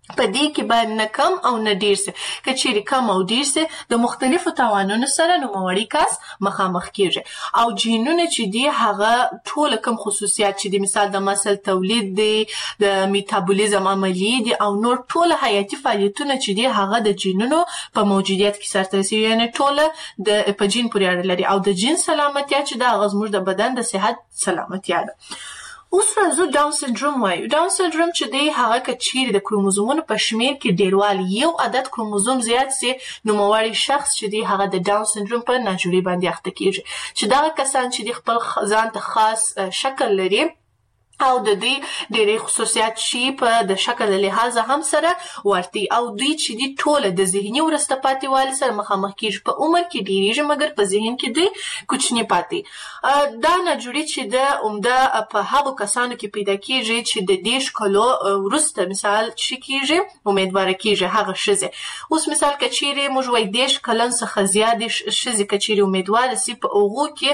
[SPEAKER 3] په دې کې باید نه کم او نه ډیر سي. که چیرې کم او ډیر سي د مختلفو تاوانونو سره نوموړی کس مخامخ کیږي. او جینونه چې دي هغه ټول کوم خصوصیات چې دي، مثال د مسل تولید دي، د میتابولیزم عملیې دي او نور ټول حیاتي فعالیتونه چې دي هغه د جینونو په موجودیت کې سرته رسوي. یعنی ټول د په جین پورې اړه لري او د جین سلامتیا چې دا هغه زموږ د بدن د صحت سلامتیا ده. اوس راځو ډاون سنډروم وایو. ډاون سنډروم چې دی هغه که چیرې د کروموزومونو په شمیر کې ډیروالی یو عدد کروموزوم زیات سي، نوموړی شخص چې دی هغه د ډاون سنډروم په ناجوړي باندې اخته کیږي. چې دغه کسان چې د خپل ځان ته خاص شکل لري او د دې ډېرې خصوصیات شي په د شکل له لحاظه هم سره ورتي او دوی چې دي ټول د ذهني ورسته پاتې والي سره مخامخ کیږي. په عمر کې ډېریږي مګر په ذهن کې دوی کوچني پاتې. دا ناجوړي چې د عمده په هغو کسانو کې پیدا کیږي چې د 10 کالو وروسته مثال چې کیږي امیدواره کیږي هغه ښځې. اوس مثال که چیرې موږ وایو 10 کلن څخه زیاتې ښځې که چیرې امیدواره سي، په هغو کې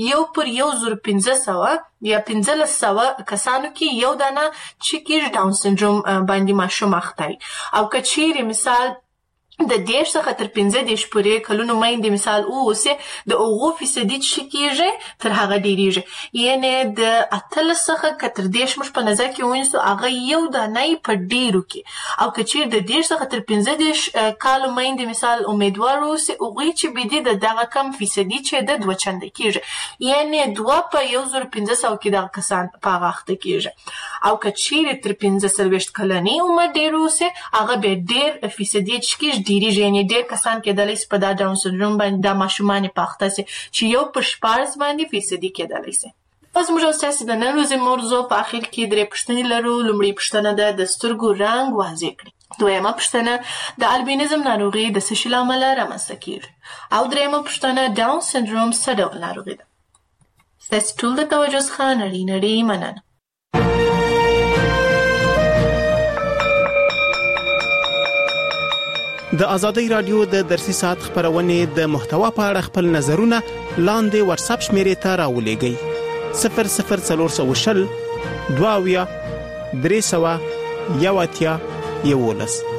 [SPEAKER 3] 1/1500 یا 1500 کسانو کې یو دانه چې کېږي ډاون سنډروم باندې ماشوم اخته وي. او که چیرې مثال د 10 څخه تر 15 پورې کلونو میندې مثال اوسه د 0% چې کېږي تر هغه ډیریږي. یعنی د 18 څخه که تر 10 مش په نظر کې ونیسو هغه یو دانه په ډیرو کې. او که چیرې د 10 څخه تر 15 کالو میندې مثال امیدوار اوسه هغوی چې بدی د دغه کم فیصدي چې د 2 چنده کېږي. یعنی 2 په 1500 کې دغه کسان په هغه اخته کېږي. او که چیرې تر 15 کلنې عمر ډیر اوسه هغه به ډیر فیصدي چې کېږي ډیریږي. یعنی ډیر کسان کېدلی سي په دا ډاون سنډروم باندې دا ماشومان په اخته سي چې 1/14 باندې فیصدي کېدلی سي. اوس موږ ستاسو د نن ورځې موضوع په اخر کې 3 پوښتنې لرو. لومړی پوښتنه ده د سترګو رنګ واضح کړئ. دویمه پوښتنه د البینیزم ناروغي د څه شي له امله رامنځته کیږي. او دریمه پوښتنه ډاون سنډروم څه ډول ناروغي ده. ستاسو ټول د توجه څخه نړۍ مننه.
[SPEAKER 4] د آزادۍ رادیو د درسي ساعت خبرونه د محتوا په اړه خپل نظرونه لاندې واتس اپ شمیرې ته راولېږئ. 00420 22 300 11